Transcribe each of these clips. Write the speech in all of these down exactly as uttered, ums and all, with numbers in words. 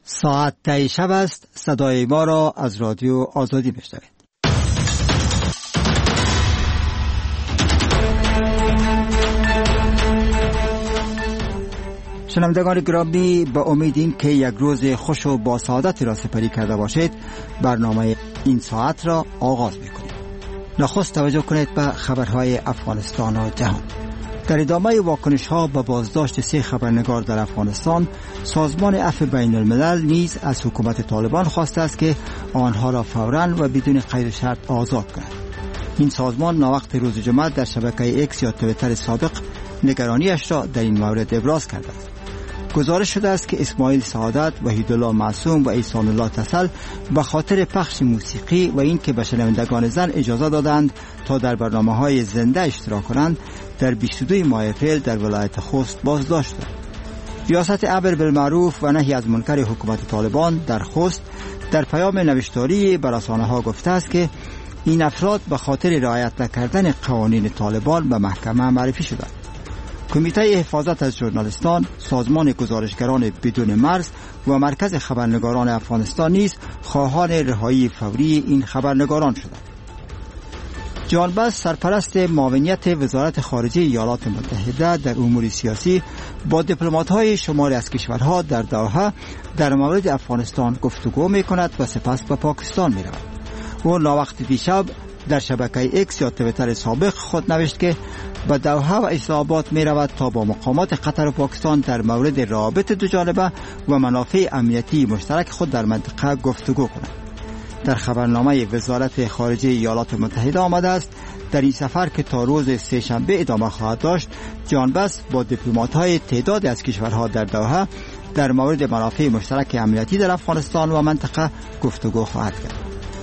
ساعت ده شب است. صدای ما را از رادیو آزادی میشنوید. شنوندگان گرامی، با امید این که یک روز خوش و با سعادت را سپری کرده باشید، برنامه این ساعت را آغاز میکنیم. نخست توجه کنید به خبرهای افغانستان و جهان. در ادامه واکنش ها به بازداشت سه خبرنگار در افغانستان، سازمان عفو بین الملل نیز از حکومت طالبان خواسته است که آنها را فوراً و بدون قید و شرط آزاد کند. این سازمان ناوقت روز جمعه در شبکه اکس یا توییتر سابق نگرانیش را در این مورد ابراز کرده است. گزارش شده است که اسماعیل سعادت، وحیدالله معصوم و احسان الله تسل به خاطر پخش موسیقی و این که به شنوندگان زن اجازه دادند تا در برنامه‌های زنده اشتراک کنند، در بیست و دو ماه اپریل در ولایت خوست بازداشت شدند. ریاست امر بالمعروف و نهی از منکر حکومت طالبان در خوست در پیام نوشتاری به رسانه‌ها گفته است که این افراد به خاطر رعایت نکردن قوانین طالبان به محکمه معرفی شدند. کمیته حفاظت از ژورنالیستان، سازمان گزارشگران بدون مرز و مرکز خبرنگاران افغانستان نیز خواهان رهایی فوری این خبرنگاران شدند. جان بس، سرپرست معاونیت وزارت خارجه ایالات متحده در امور سیاسی، با دیپلمات‌های شماری از کشورها در دوحه در مورد افغانستان گفتگو می‌کند و سپس به پاکستان می‌رود. او ناوقت دیشب در شبکه اکس یا توییتر سابق خود نوشت که به دوحه و اسلام آباد می رود تا با مقامات قطر و پاکستان در مورد روابط دو جانبه و منافع امنیتی مشترک خود در منطقه گفتگو کند. در خبرنامه وزارت خارجه ایالات متحده آمده است در این سفر که تا روز سه شنبه ادامه خواهد داشت، جان بس با دیپلمات‌های تعدادی از کشورها در دوحه در مورد منافع مشترک امنیتی در افغانستان و منطقه گفتگو خواهد کرد.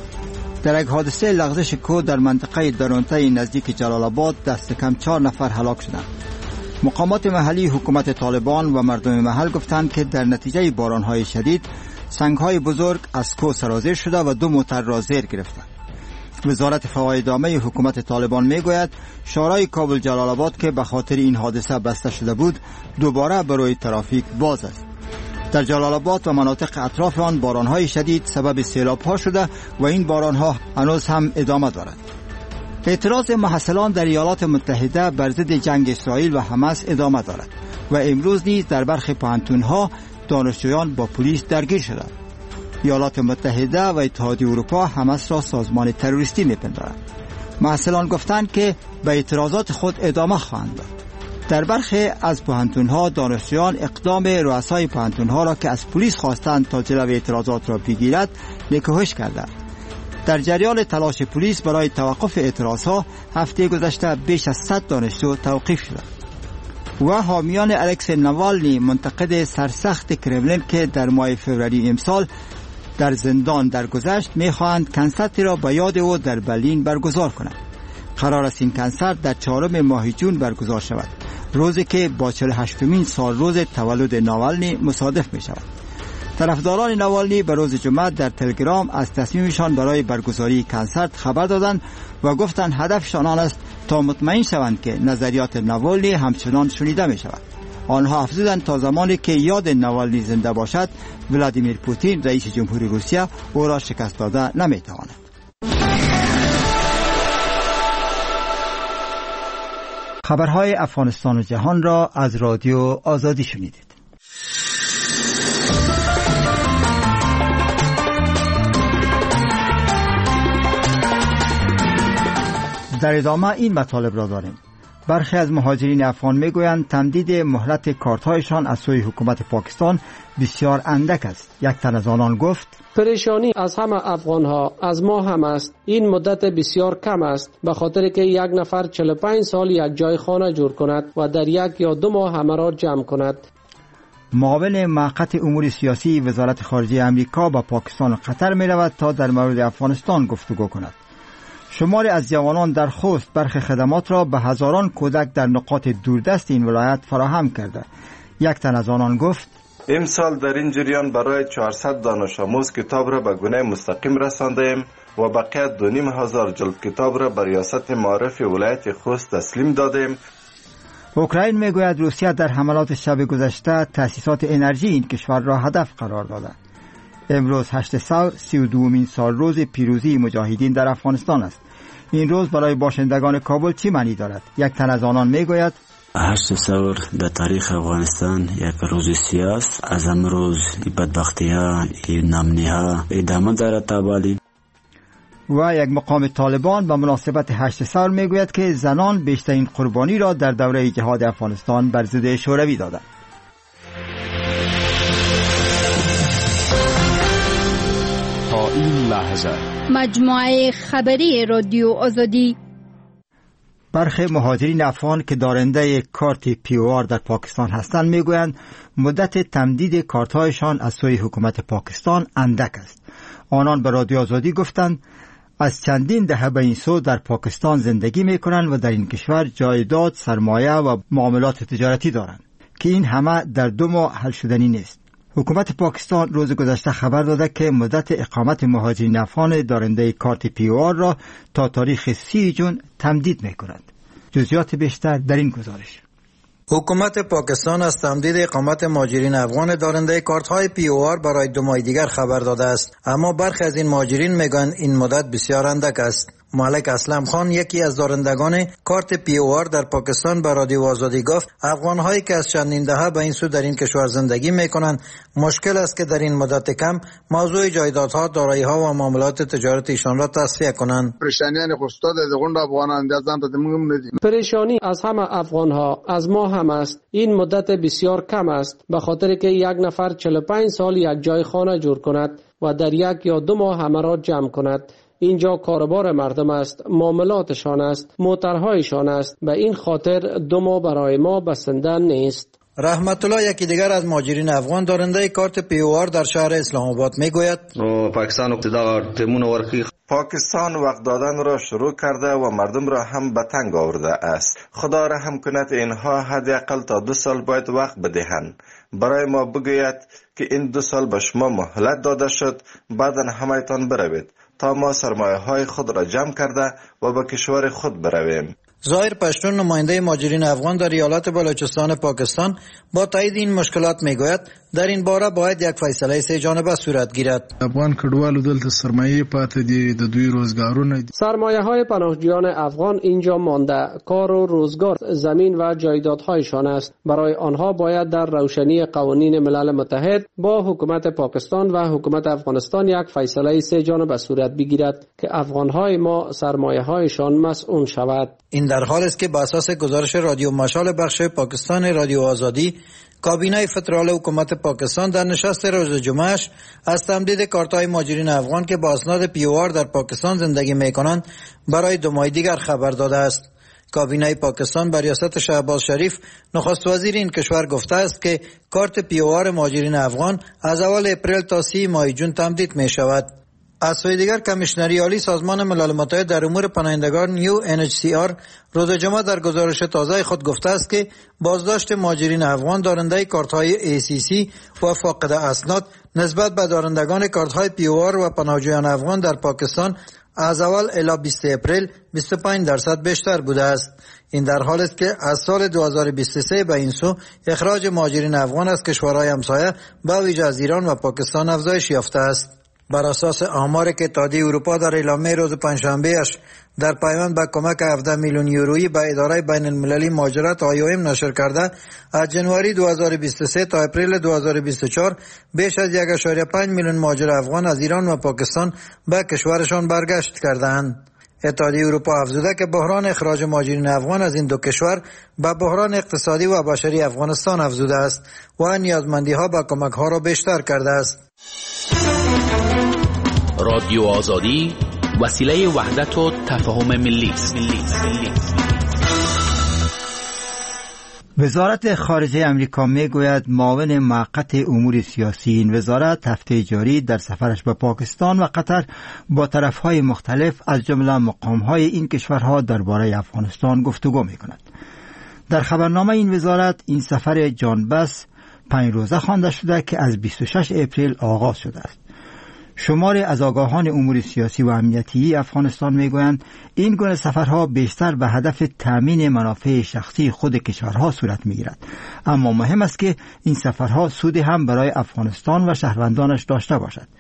در یک حادثه لغزش کوه در منطقه درونته نزدیک جلال آباد دست کم چهار نفر هلاک شدند. مقامات محلی حکومت طالبان و مردم محل گفتند که در نتیجه بارانهای شدید سنگ‌های بزرگ از کوه سرازیر شده و دو موتر را زیر گرفتند. وزارت فواید عامه حکومت طالبان میگوید شارع کابل جلال آباد که به خاطر این حادثه بسته شده بود دوباره برای ترافیک باز است. در جلال آباد و مناطق اطراف آن بارانهای شدید سبب سیلاب‌ها شده و این بارانها هنوز هم ادامه دارد. اعتراض محصلان در ایالات متحده بر ضد جنگ اسرائیل و حماس ادامه دارد و امروز نیز در برخی پوهنتون‌ها دانشجویان با پلیس درگیر شدند. ایالات متحده و اتحادیه اروپا حماس را سازمان تروریستی می‌پندارند. محصلان گفتند که به اعتراضات خود ادامه خواهند داد. در برخی از پوهنتون‌ها دانشجویان اقدام رؤسای پوهنتون‌ها را که از پلیس خواستند تا جلوی اعتراضات را بگیرد نکوهش کردند. در جریان تلاش پلیس برای توقف اعتراضها هفته گذشته بیش از صد دانشجو توقیف شدند. و حامیان الکسی نوالنی، منتقد سرسخت کرملین که در ماه فوریه امسال در زندان درگذشت، می‌خواهند کنسرتی را به یاد او در برلین برگزار کنند. قرار است این کنسرت در چهارم ماه جون برگزار شود، روزی که با چهل و هشتمین سال روز تولد ناوالنی مصادف می شود. طرفداران ناوالنی به روز جمعه در تلگرام از تصمیمشان برای برگزاری کنسرت خبر دادند و گفتند هدفشان آن است تا مطمئن شوند که نظریات ناوالنی همچنان شنیده می شود. آنها افزودند تا زمانی که یاد ناوالنی زنده باشد، ولادیمیر پوتین رئیس جمهوری روسیه او را شکست داده نمی تواند. خبرهای افغانستان و جهان را از رادیو آزادی شنیدید. در ادامه این مطالب را داریم. برخی از مهاجرین افغان میگویند تمدید مهلت کارت‌هایشان از سوی حکومت پاکستان بسیار اندک است. یک تن از آنان گفت: پریشانی از همه افغان‌ها از ما هم است. این مدت بسیار کم است، به خاطر که یک نفر چهل و پنج سال یک جای خانه جور کند و در یک یا دو ماه همه را جمع کند. معاون موقت امور سیاسی وزارت خارجه امریکا با پاکستان و قطر می رود تا در مورد افغانستان گفتگو کند. شماری از جوانان در خوست برخی خدمات را به هزاران کودک در نقاط دوردست این ولایت فراهم کرده. یک تن از آنان گفت: امسال در این جریان برای چهارصد دانش آموز کتاب را به گونه مستقیم رساندیم و بقیه دو نیم هزار جلد کتاب را به ریاست معارف ولایت خوست تسلیم دادیم. اوکراین میگوید روسیه در حملات شب گذشته تأسیسات انرژی این کشور را هدف قرار داده. امروز هشت ثور سی و دومین سال روز پیروزی مجاهدین در افغانستان است. این روز برای باشندگان کابل چی معنی دارد؟ یک تن از آنان میگوید هشت ثور در تاریخ افغانستان یک روز سیاست. از امروز بدبختی ها، نامنی ها ادامه دارد تابالی. و یک مقام طالبان به مناسبت هشت ثور میگوید که زنان بیشترین قربانی را در دوره جهاد افغانستان بر ضد شوروی دادند. تا این لحظه مجموعه خبری رادیو آزادی. برخی مهاجرین افغان که دارنده کارت پی او آر در پاکستان هستند میگویند مدت تمدید کارت‌هایشان از سوی حکومت پاکستان اندک است. آنان به رادیو آزادی گفتند از چندین دهه به این سو در پاکستان زندگی میکنند و در این کشور جایداد، سرمایه و معاملات تجارتی دارند که این همه در دو ماه حل شدنی نیست. حکومت پاکستان روز گذشته خبر داده که مدت اقامت مهاجرین افغان دارنده کارت پی او آر را تا تاریخ سی جون تمدید می‌کند. جزئیات بیشتر در این گزارش. حکومت پاکستان از تمدید اقامت مهاجرین افغان دارنده کارت‌های پی او آر برای دو ماه دیگر خبر داده است، اما برخی از این مهاجرین میگویند این مدت بسیار اندک است. ملک اسلم خان، یکی از دارندگان کارت پی او آر در پاکستان، به رادیو آزادی گفت افغان‌هایی که از چندین دهه به این سو در این کشور زندگی می‌کنند مشکل است که در این مدت کم موضوع جایدادها، دارایی‌ها و معاملات تجارتی ایشان را تصفیه کنند. پریشانی از همه افغان‌ها از ما هم است. این مدت بسیار کم است، به خاطر که یک نفر چهل و پنج سال یک جای خانه جور کند و در یک یا دو ماه همه را جمع کند. اینجا کاربار مردم است، معاملاتشان است، موترهایشان است. به این خاطر دو ماه برای ما بسنده نیست. رحمت الله، یکی دیگر از مهاجرین افغان دارنده کارت پی او آر در شهر اسلام آباد میگوید پاکستان پاکستان وقت دادن را شروع کرده و مردم را هم به تنگ آورده است. خدا رحم کند اینها حداقل تا دو سال باید وقت بدهند. برای ما بگوید که این دو سال به شما مهلت داده شد، بعدا همایتان بروید تا ما سرمایه های خود را جمع کرده و به کشور خود برویم. ظاهر پشتون، نماینده مهاجرین افغان در ایالت بلوچستان پاکستان، با تایید این مشکلات میگوید در این باره باید یک فیصله سه جانبه صورت گیرد. افغان کډوالو دلته سرمایه پاتې دي، د دوی روزګارونه دي. سرمایه های پناهجویان افغان اینجا مانده، کار و روزگار، زمین و جایدادهایشان است. برای آنها باید در روشنی قوانین ملل متحد با حکومت پاکستان و حکومت افغانستان یک فیصله سه جانبه صورت بگیرد که افغانهای ما سرمایه هایشان مسئول شود. این در حالی است که بر اساس گزارش رادیو مشال بخش پاکستان رادیو آزادی، کابینه فدرال حکومت پاکستان در نشست روز جمعهش از تمدید کارت‌های مهاجرین افغان که با اسناد پی او آر در پاکستان زندگی می‌کنند برای دو ماه دیگر خبر داده است. کابینه پاکستان بر ریاست شهباز شریف، نخست وزیر این کشور، گفته است که کارت پی او آر مهاجرین افغان از اول اپریل تا سی ماه جون تمدید می‌شود. از سوی دیگر کمیشنری عالی سازمان ملل متحد در امور پناهندگان یو ان اچ سی آر روز جمعه در گزارش تازه خود گفته است که بازداشت مهاجرین افغان دارنده کارت‌های ای سی سی و فاقد اسناد نسبت به دارندگان کارت‌های پی او آر و پناهجویان افغان در پاکستان از اول الی بیست اپریل بیست و پنج درصد بیشتر بوده است. این در حالی است که از سال دو هزار و بیست و سه به این سو اخراج مهاجرین افغان از کشورهای همسایه به ویژه از ایران و پاکستان افزایش یافته است. بر اساس آماری که اتحادیه اروپا در اعلامیه روز پنجشنبه‌اش در پیوند به کمک هفده میلیون یورویی به اداره بین المللی مهاجرت آی او ام نشر کرده، از جنوری دو هزار و بیست و سه تا اپریل دو هزار و بیست و چهار بیش از یک ممیز پنج میلیون مهاجر افغان از ایران و پاکستان به کشورشان برگشت کردند. اتحادیه اروپا افزوده که بحران اخراج مهاجرین افغان از این دو کشور به بحران اقتصادی و بشری افغانستان افزوده است و نیازمندی‌ها به کمک‌ها را بیشتر کرده است. رادیو آزادی وسیله وحدت و تفاهم ملی است. وزارت خارجه امریکا میگوید معاون موقت امور سیاسی این وزارت هفته جاری در سفرش به پاکستان و قطر با طرفهای مختلف از جمله مقامهای این کشورها درباره افغانستان گفتگو میکند. در خبرنامه این وزارت این سفر جانبس پنج روزه خوانده شده که از بیست و شش اپریل آغاز شده است. شماری از آگاهان امور سیاسی و امنیتی افغانستان میگویند این گونه سفرها بیشتر به هدف تامین منافع شخصی خود کشورها صورت میگیرد، اما مهم است که این سفرها سودی هم برای افغانستان و شهروندانش داشته باشد.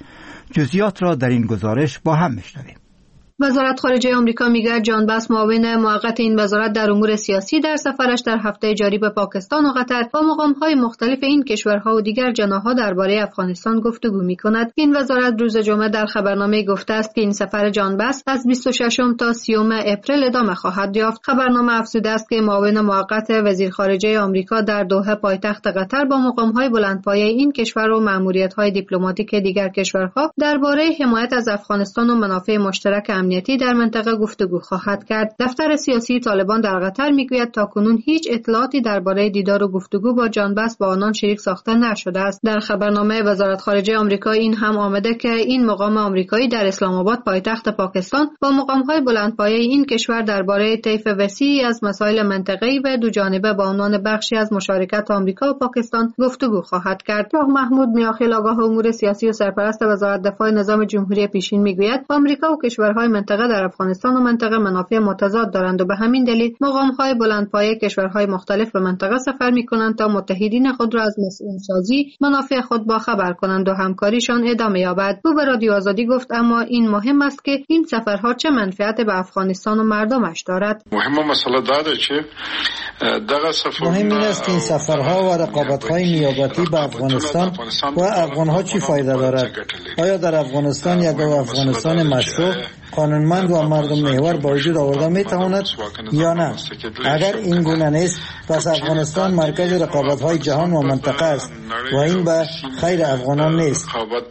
جزئیات را در این گزارش با هم میشنویم. وزارت خارجه آمریکا میگه جان باس معاون موقت این وزارت در امور سیاسی در سفرش در هفته جاری به پاکستان و قطر با مقام‌های مختلف این کشورها و دیگر جناح‌ها درباره افغانستان گفتگو می‌کند. این وزارت روز جمعه در خبرنامه گفته است که این سفر جان باس از بیست و ششم تا سیوم اپریل ادامه خواهد یافت. خبرنامه افزوده است که معاون موقت وزیر خارجه آمریکا در دوحه پایتخت قطر با مقام‌های بلندپایه این کشور و مأموریت‌های دیپلماتیک دیگر کشورها درباره حمایت از افغانستان و منافع مشترک امنیتی در منطقه گفتگو خواهد کرد. دفتر سیاسی طالبان در قطر میگوید تاکنون هیچ اطلاعاتی درباره دیدار و گفتگو با جان باس با آنان شریک ساخته نشده است. در خبرنامه وزارت خارجه آمریکا این هم آمده که این مقام آمریکایی در اسلام آباد پایتخت پاکستان با مقام‌های بلندپایه این کشور درباره طیف وسیعی از مسائل منطقه‌ای و دو جانبه با عنوان بخشی از مشارکت آمریکا و پاکستان گفتگو خواهد کرد. شاه محمود میاخیل آگاه امور سیاسی و سرپرست وزارت دفاع نظام جمهوری پیشین میگوید آمریکا و کشورهای منطقه در افغانستان و منطقه منافع متضاد دارند و به همین دلیل مقام‌های بلندپایه کشورهای مختلف به منطقه سفر می‌کنند تا متحدین خود را از مسئول سازی منافع خود با خبر کنند و همکاریشان ادامه یابد. او به رادیو آزادی گفت اما این مهم است که این سفرها چه منفعت به افغانستان و مردمش دارد. مهم مسئله داره که مهم این است که این سفرها و رقابت‌های نیابتی به افغانستان و افغان‌ها چی فایده دارد؟ آیا در افغانستان یک افغانستان مشروع قانونمند و مردم محور با وجود آورده میتواند یا نه؟ اگر این گونه نیست پس افغانستان مرکز رقابت‌های جهان و منطقه است و این به خیر افغانان نیست.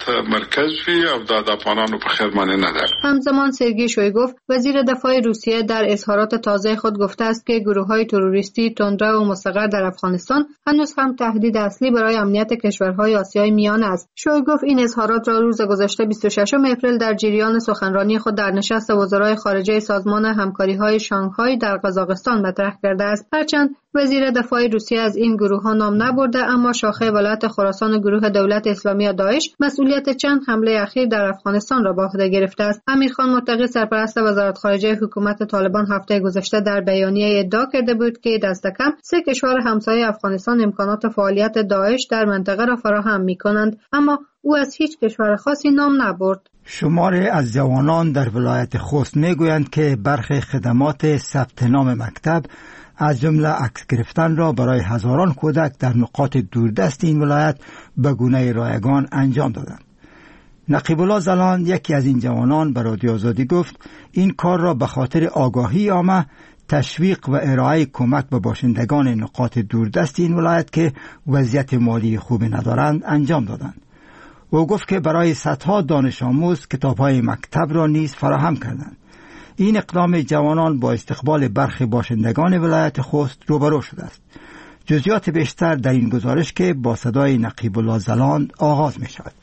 همزمان سرگئی شویگوف وزیر دفاع روسیه در اظهارات تازه خود گفته است که گروه‌های تروریستی تندرو و مستقر در افغانستان هنوز هم تهدید اصلی برای امنیت کشورهای آسیای میانه است. شویگوف این اظهارات را روز گذشته بیست و ششم اپریل در جریان سخنرانی خود در نشست وزرای خارجه سازمان همکاری‌های شانگهای در قزاقستان مطرح کرده است. هرچند وزیر دفاع روسیه از این گروه‌ها نام نبرده اما شاخه ولایت خراسان گروه دولت اسلامی داعش مسئولیت چند حمله اخیر در افغانستان را به عهده گرفته است. امیرخان متقی سرپرست وزارت خارجه حکومت طالبان هفته گذشته در بیانیه ادعا کرده بود که دست کم سه کشور همسایه افغانستان امکانات فعالیت داعش در منطقه را فراهم می‌کنند، اما او از هیچ کشور خاصی نام نبرد. شماری از جوانان در ولایت خوست میگویند که برخی خدمات ثبت نام مکتب از جمله عکس گرفتن را برای هزاران کودک در نقاط دوردست این ولایت به گونه رایگان انجام دادند. نقیب الله زلان یکی از این جوانان به رادیو آزادی گفت این کار را به خاطر آگاهی عامه، تشویق و ارائه کمک به باشندگان نقاط دوردست این ولایت که وضعیت مالی خوبی ندارند انجام دادند. او گفت که برای صدها دانش آموز کتاب‌های مکتب را نیز فراهم کردند. این اقدام جوانان با استقبال برخی باشندگان ولایت خوست روبرو شده است. جزئیات بیشتر در این گزارش که با صدای نقیب الله زلان آغاز می شود.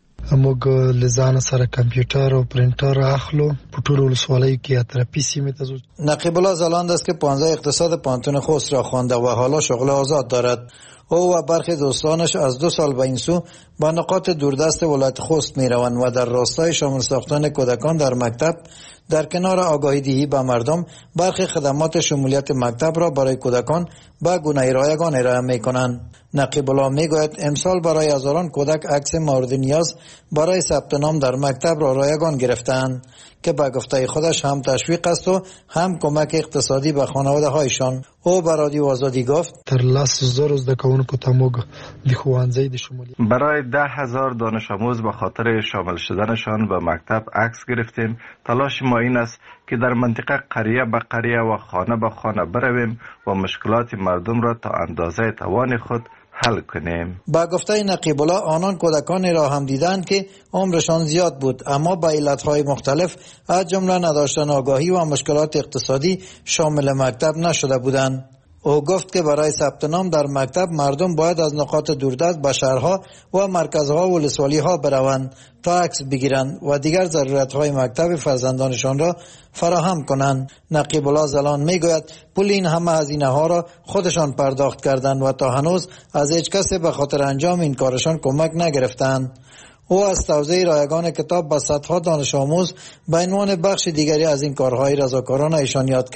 موږ لزان سره کمپیوټر او پرینټر اخلو په ټولو ولسوالیو کې اترپی سیمه ته ځو. نقیب الله زلان است که پانزده اقتصاد پانتون خوست را خوانده و حالا شغل آزاد دارد. او و برخی دوستانش از دو سال به این سو به نقاط دوردست ولایت خوست می روند و در راستای شامل ساختن کودکان در مکتب در کنار آگاهی دهی به مردم برخی خدمات شمولیت مکتب را برای کودکان به گونه رایگان ارائه می کنند. نقیب الله می گوید امسال برای هزاران کودک عکس مورد نیاز برای ثبت نام در مکتب را رایگان گرفتند که به گفته خودش هم تشویق است و هم کمک اقتصادی به خانواده هایشان. او به رادیو آزادی گفت تر لاس زور زدکونکو ته موږ د ښوونځي د شمولیت برای ده هزار دانش آموز به خاطر شامل شدنشان به مکتب عکس گرفتیم. تلاش ما این است که در منطقه قریه به قریه و خانه به خانه برویم و مشکلات مردم را تا اندازه توان خود حل کنیم. با گفته نقیب الله آنان کودکانی را هم دیدند که عمرشان زیاد بود اما با علتهای مختلف از جمله نداشتن آگاهی و مشکلات اقتصادی شامل مکتب نشده بودند. او گفت که برای ثبت نام در مکتب مردم باید از نقاط دوردست به شهرها و مرکزها و ولسوالی‌ها بروند تا عکس بگیرند و دیگر ضرورت‌های مکتب فرزندانشان را فراهم کنند. نقیب الله زلان میگوید پول این همه هزینه‌ها را خودشان پرداخت کردند و تا هنوز از هیچ کسی به خاطر انجام این کارشان کمک نگرفتند. او از توزیع رایگان کتاب به صدها دانش آموز به عنوان بخش دیگری از این کارهای رضاکارانه ایشان یاد کرد.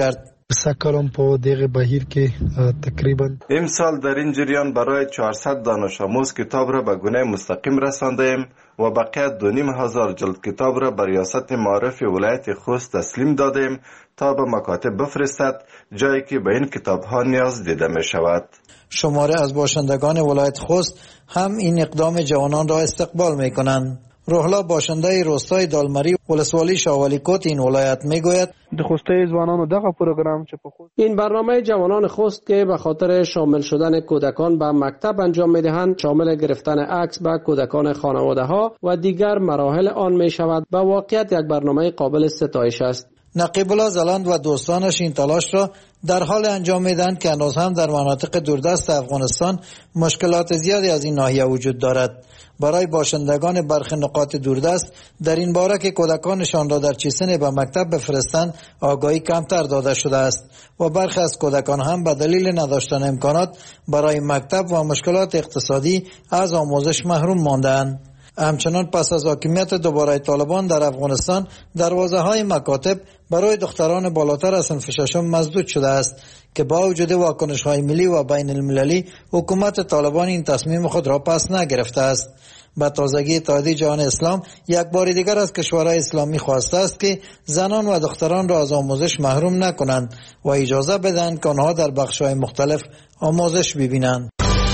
سکالم په دغه بهیر کې تقریبا امسال در این جریان برای چهارصد دانش آموز کتاب را به گونه مستقیم رساندیم و بقیه دو نیم هزار جلد کتاب را به ریاست معارف ولایت خوست تسلیم دادیم تا به مکاتب بفرستد، جایی که به این کتاب ها نیاز دیده می شود. شماره از باشندگان ولایت خوست هم این اقدام جوانان را استقبال می کنند. روحلا باشنده روستای دالمری ولسوالی شاولی کوت این ولایت میگوید د خوسته ځوانانو دغه پروګرام چې په خوست این برنامه جوانان خوست که به خاطر شامل شدن کودکان به مکتب انجام میدهند شامل گرفتن عکس به کودکان خانواده ها و دیگر مراحل آن می شود به واقعیت یک برنامه قابل ستایش است. نقیب الله زلند و دوستانش این تلاش را در حال انجام میدهند که هنوز هم در مناطق دوردست افغانستان مشکلات زیادی از این ناحیه وجود دارد. برای باشندگان برخی نقاط دوردست در این باره که کودکانشان را در چیسن به مکتب بفرستند آگاهی کمتر داده شده است و برخی از کودکان هم به دلیل نداشتن امکانات برای مکتب و مشکلات اقتصادی از آموزش محروم مانده‌اند. همچنان پس از حاکمیت دوباره طالبان در افغانستان دروازه های مکاتب برای دختران بالاتر از صنف ششم مسدود شده است که با وجود واکنش های ملی و بین المللی حکومت طالبان این تصمیم خود را پس نگرفته است. به تازگی اتحادیه جهان اسلام یک بار دیگر از کشورهای اسلامی خواسته است که زنان و دختران را از آموزش محروم نکنند و اجازه بدهند که آنها در بخش‌های مختلف آموزش ببینند.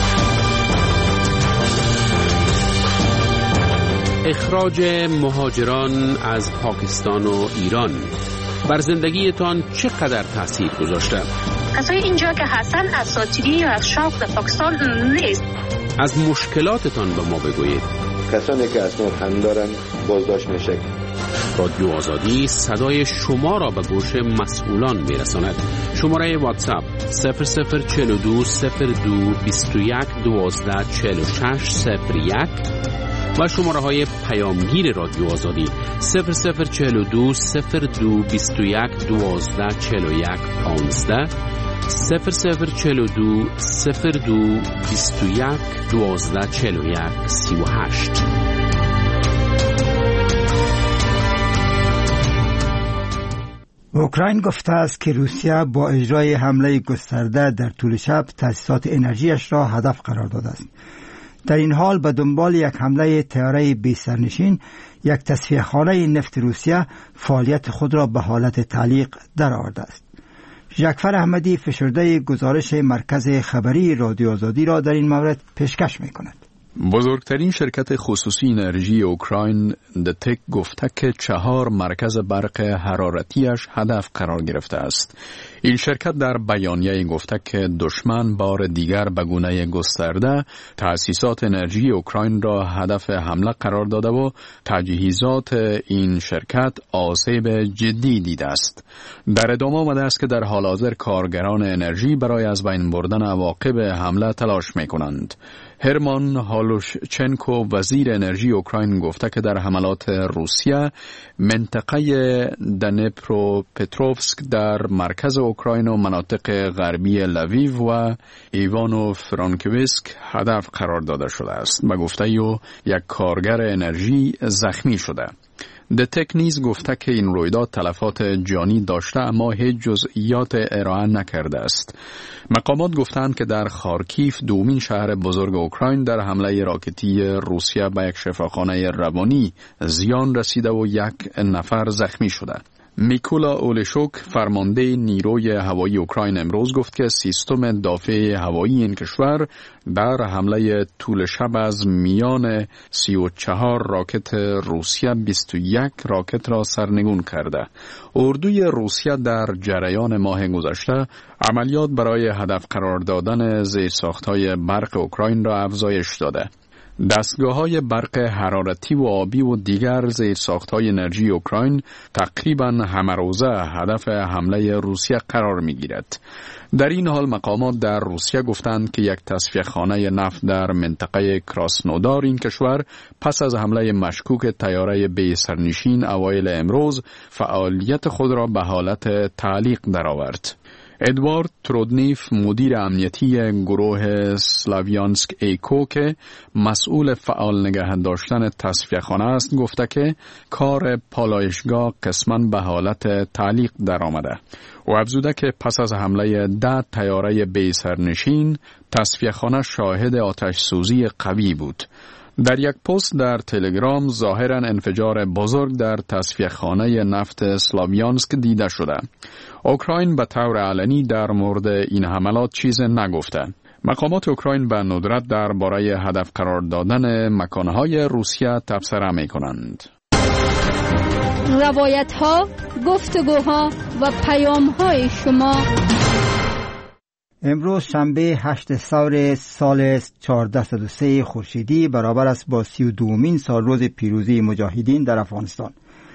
اخراج مهاجران از پاکستان و ایران بر زندگیتان چقدر تاثیر گذاشته؟ کسای اینجا که هستن اساطیری یا از شوق در پاکستان نیست. از مشکلاتتان به ما بگویید. کسانی که اسناد هم دارن بازداشت میشه. رادیو آزادی صدای شما را به گوش مسئولان میرساند. شماره واتساپ صفر صفر چهل و دو صفر دو بیست و یک دوازده چهل و شش صفر یک و شماره های پیامگیر رادیو آزادی صفر صفر چهل و دو صفر دو بیست و یک دوازده چهل و یک پانزده صفر صفر چهل و دو صفر دو بیست و یک دوازده چهل و یک سی و هشت. اوکراین گفته است که روسیه با اجرای حمله گسترده در طول شب تأسیسات انرژیش را هدف قرار داده است. در این حال به دنبال یک حمله طیاره بی سرنشین یک تصفیه‌خانه نفت روسیه فعالیت خود را به حالت تعلیق درآورده است. ژکفر احمدی فشرده گزارش مرکز خبری رادیو آزادی را در این مورد پیشکش می‌کند. بزرگترین شرکت خصوصی انرژی اوکراین دتک گفته که چهار مرکز برق حرارتیش هدف قرار گرفته است. این شرکت در بیانیه گفته که دشمن بار دیگر به گونه گسترده تأسیسات انرژی اوکراین را هدف حمله قرار داده و تجهیزات این شرکت آسیب جدی دیده است. در ادامه آمده است که در حال حاضر کارگران انرژی برای از بین بردن عواقب حمله تلاش می کنند. هرمان هالوشچنکو وزیر انرژی اوکراین گفته که در حملات روسیه منطقه دنیپروپتروفسک در مرکز اوکراین و مناطق غربی لویو و ایوانو فرانکویسک هدف قرار داده شده است. به گفته او یک کارگر انرژی زخمی شده. دتک نیز گفته که این رویداد تلفات جانی داشته اما هیچ جزئیات ارائه نکرده است. مقامات گفتند که در خارکیف دومین شهر بزرگ اوکراین در حمله راکتی روسیه به یک شفاخانه روانی زیان رسیده و یک نفر زخمی شده. میکولا اولشوک فرمانده نیروی هوایی اوکراین امروز گفت که سیستم دافع هوایی این کشور در حمله طول شب از میان سی و چهار راکت روسیه بیست و یک راکت را سرنگون کرده. اردوی روسیه در جریان ماه گذشته عملیات برای هدف قرار دادن زیرساخت‌های برق اوکراین را افزایش داده. دستگاه‌های برق حرارتی و آبی و دیگر زیرساخت‌های انرژی اوکراین تقریباً همه‌روزه هدف حمله روسیه قرار می‌گیرد. در این حال مقامات در روسیه گفتند که یک تصفیه‌خانه نفت در منطقه کراسنودار این کشور پس از حمله مشکوک طیاره بی سرنشین اوایل امروز فعالیت خود را به حالت تعلیق درآورد. ادوارد ترودنیف مدیر امنیتی گروه سلاویانسک ایکو که مسئول فعال نگه داشتن تصفیه‌خانه است گفته که کار پالایشگاه قسماً به حالت تعلیق در آمده. او افزوده که پس از حمله ده طیاره بی سرنشین تصفیه‌خانه شاهد آتش سوزی قوی بود. در یک پست در تلگرام ظاهراً انفجار بزرگ در تصفیه‌خانه نفت سلاویانسک دیده شده. اوکراین به طور علنی در مورد این حملات چیز نگفته. مقامات اوکراین به ندرت درباره هدف قرار دادن مکانهای روسیه تبصره می‌کنند. روایت‌ها، گفتگوها و پیام‌های شما. امروز شنبه هشت سور سال چهارصد و سه خورشیدی برابر است با سی و دومین سال روز پیروزی مجاهدین در افغانستان.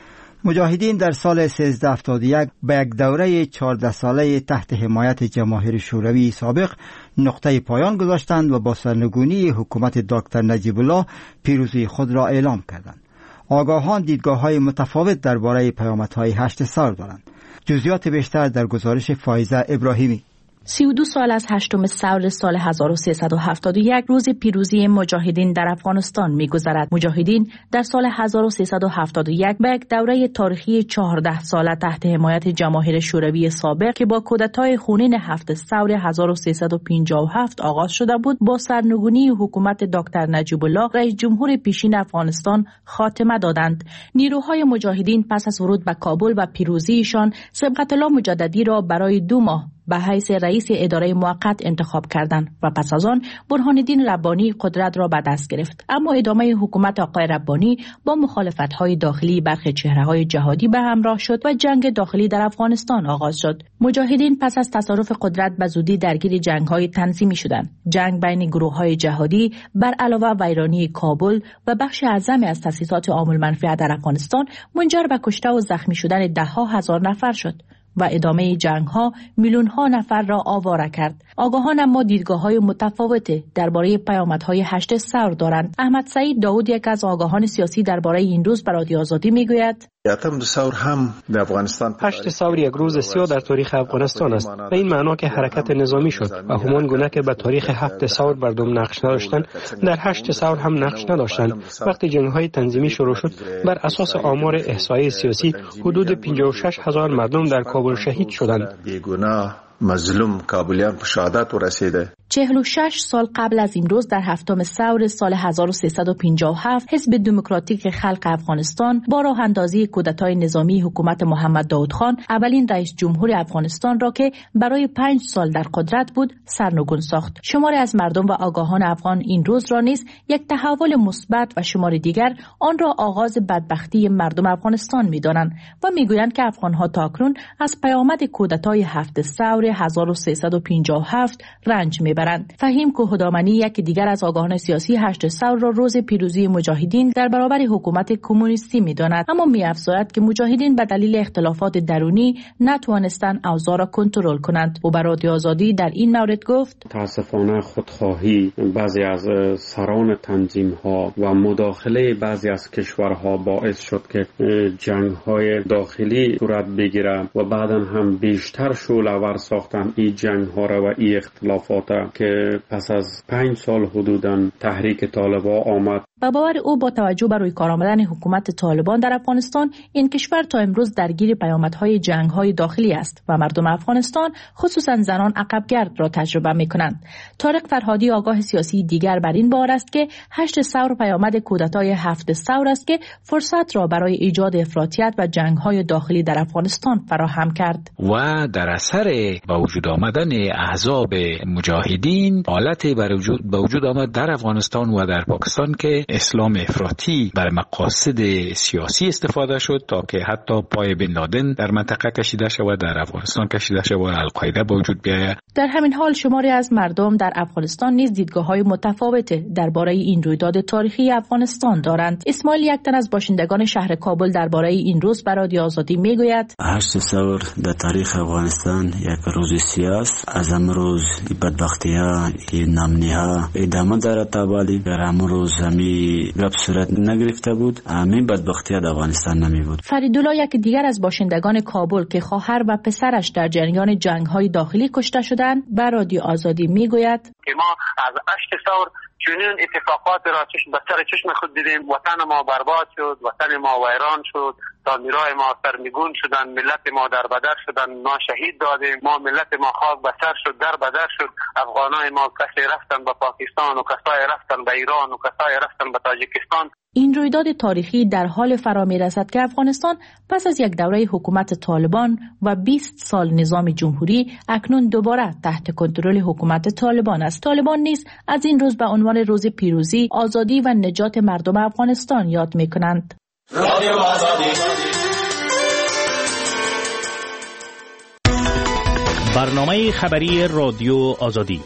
مجاهدین در سال سیزده هفتاد و یک به یک دوره چهارده ساله تحت حمایت جماهیر شوروی سابق نقطه پایان گذاشتند و با سرنگونی حکومت دکتر نجیب الله پیروزی خود را اعلام کردند. آگاهان دیدگاه‌های متفاوت درباره پیامدهای هشت سور دارند. جزئیات بیشتر در گزارش فایزه ابراهیمی. سی و دو سال از هشتم سور سال هزار و سیصد و هفتاد و یک روز پیروزی مجاهدین در افغانستان می‌گذرد. مجاهدین در سال هزار و سیصد و هفتاد و یک به یک دوره تاریخی چهارده ساله تحت حمایت جماهیر شوروی سابق که با کودتای خونین هفت سور هزار و سیصد و پنجاه و هفت آغاز شده بود با سرنگونی حکومت دکتر نجیب الله رئیس جمهور پیشین افغانستان خاتمه دادند. نیروهای مجاهدین پس از ورود به کابل و پیروزیشان صبغت الله مجددی را برای دو ماه به حیث رئیس اداره موقت انتخاب کردند و پس از آن برهان الدین ربانی قدرت را به دست گرفت. اما ادامه حکومت آقای ربانی با مخالفت‌های داخلی برخی چهره‌های جهادی به همراه شد و جنگ داخلی در افغانستان آغاز شد. مجاهدین پس از تصرف قدرت به زودی درگیر جنگ‌های تنظیمی شدند. جنگ بین گروه‌های جهادی بر علاوه ویرانی کابل و بخش اعظمی از تأسیسات عام المنفعه در افغانستان منجر به کشته و زخمی شدن ده‌ها هزار نفر شد و ادامه جنگ ها میلیون ها نفر را آواره کرد. آگاهان اما دیدگاه های متفاوت درباره پیامدهای هشت سور دارند. احمد سعید داود یک از آگاهان سیاسی درباره این روز به رادیو آزادی میگوید یاتم سور هم در افغانستان هشت سور یک روز سیاه در تاریخ افغانستان است و این معنا که حرکت نظامی شد و همان گونه که به تاریخ هفت سور مردم نقش نداشتند در هشت سور هم نقش نداشتند. وقتی جنگ های تنظیمی شروع شد بر اساس آمار احصایی سیاسی حدود پنجاه و شش هزار مردم در کابل شهید شدند. بیگناه مظلوم کابلیان به شهادت رسیده. چهل و شش سال قبل از این روز در هفتم سور سال هزار و سیصد و پنجاه و هفت حزب دموکراتیک خلق افغانستان با راه اندازی کودتای نظامی حکومت محمد داود خان اولین رئیس جمهور افغانستان را که برای پنج سال در قدرت بود سرنگون ساخت. شماری از مردم و آگاهان افغان این روز را نیز یک تحول مثبت و شماری دیگر آن را آغاز بدبختی مردم افغانستان می‌دانند و می‌گویند که افغان‌ها تاکنون از پیامد کودتای هفت سور هزار و سیصد و پنجاه و هفت رنج می‌برند. فهیم کوهدامنی یک دیگر از آگاهان سیاسی هشت سور را روز پیروزی مجاهدین در برابر حکومت کمونیستی می‌داند، اما می‌افزاید که مجاهدین به دلیل اختلافات درونی نتوانستند اوضاع را کنترل کنند. او به رادیو آزادی در این مورد گفت: متاسفانه خودخواهی بعضی از سران تنظیم‌ها و مداخله بعضی از کشورها باعث شد که جنگ‌های داخلی صورت بگیرد و بعداً هم بیشتر شعله‌ور ساختن این جنگ‌ها را و این اختلافات که پس از پنج سال حدوداً تحریک طالبان آمد. با باور او با توجه به روی کار آمدن حکومت طالبان در افغانستان این کشور تا امروز درگیر پیامدهای جنگ‌های داخلی است و مردم افغانستان خصوصاً زنان عقبگرد را تجربه می‌کنند. طارق فرهادی آگاه سیاسی دیگر بر این بار است که هشت سور پیامد کودتای هفت سور است که فرصت را برای ایجاد افراطیت و جنگ‌های داخلی در افغانستان فراهم کرد و در اثر با وجود آمدن احزاب مجاهدین حالتی بر وجود با وجود آمد در افغانستان و در پاکستان که اسلام افراطی برای مقاصد سیاسی استفاده شد تا که حتی پای بن لادن در منطقه کشیده شود، در افغانستان کشیده شود و القاعده به وجود بیاید. در همین حال شماری از مردم در افغانستان نیز دیدگاه‌های متفاوت درباره این رویداد تاریخی افغانستان دارند. اسماعیل یک تن از باشندگان شهر کابل درباره این روز به رادیو آزادی میگوید: هشت سور در تاریخ افغانستان یک روز سیاست. از امروز بدبختی بدبختی‌ها این نمنی‌ها ادامه دارد تا ولی در همون روز همی گپ صورت نگرفته بود همین بدبختی‌ها در افغانستان نمی بود. فریدالله یک دیگر از باشندگان کابل که خواهر و پسرش در جریان جنگ‌های داخلی کشته شدند به رادیو آزادی میگوید که ما از اشک ثور چنین اتفاقات را چشم به سر چشم خود دیدیم. وطن ما برباد شد، وطن ما ویران شد، تعمیرهای ما سرنگون شدن، ملت ما در بدر شدن، ما شهید دادیم، ما ملت ما خاک به سر شد، در بدر شد. افغانای ما کسی رفتن به پاکستان و کسای رفتن به ایران و کسای رفتن به تاجیکستان. این رویداد تاریخی در حال فرا می‌رسد که افغانستان پس از یک دوره حکومت طالبان و بیست سال نظام جمهوری اکنون دوباره تحت کنترل حکومت طالبان است. طالبان نیز از این روز به عنوان روز پیروزی، آزادی و نجات مردم افغانستان یاد می‌کنند. رادیو آزادی برنامه خبری رادیو آزادی.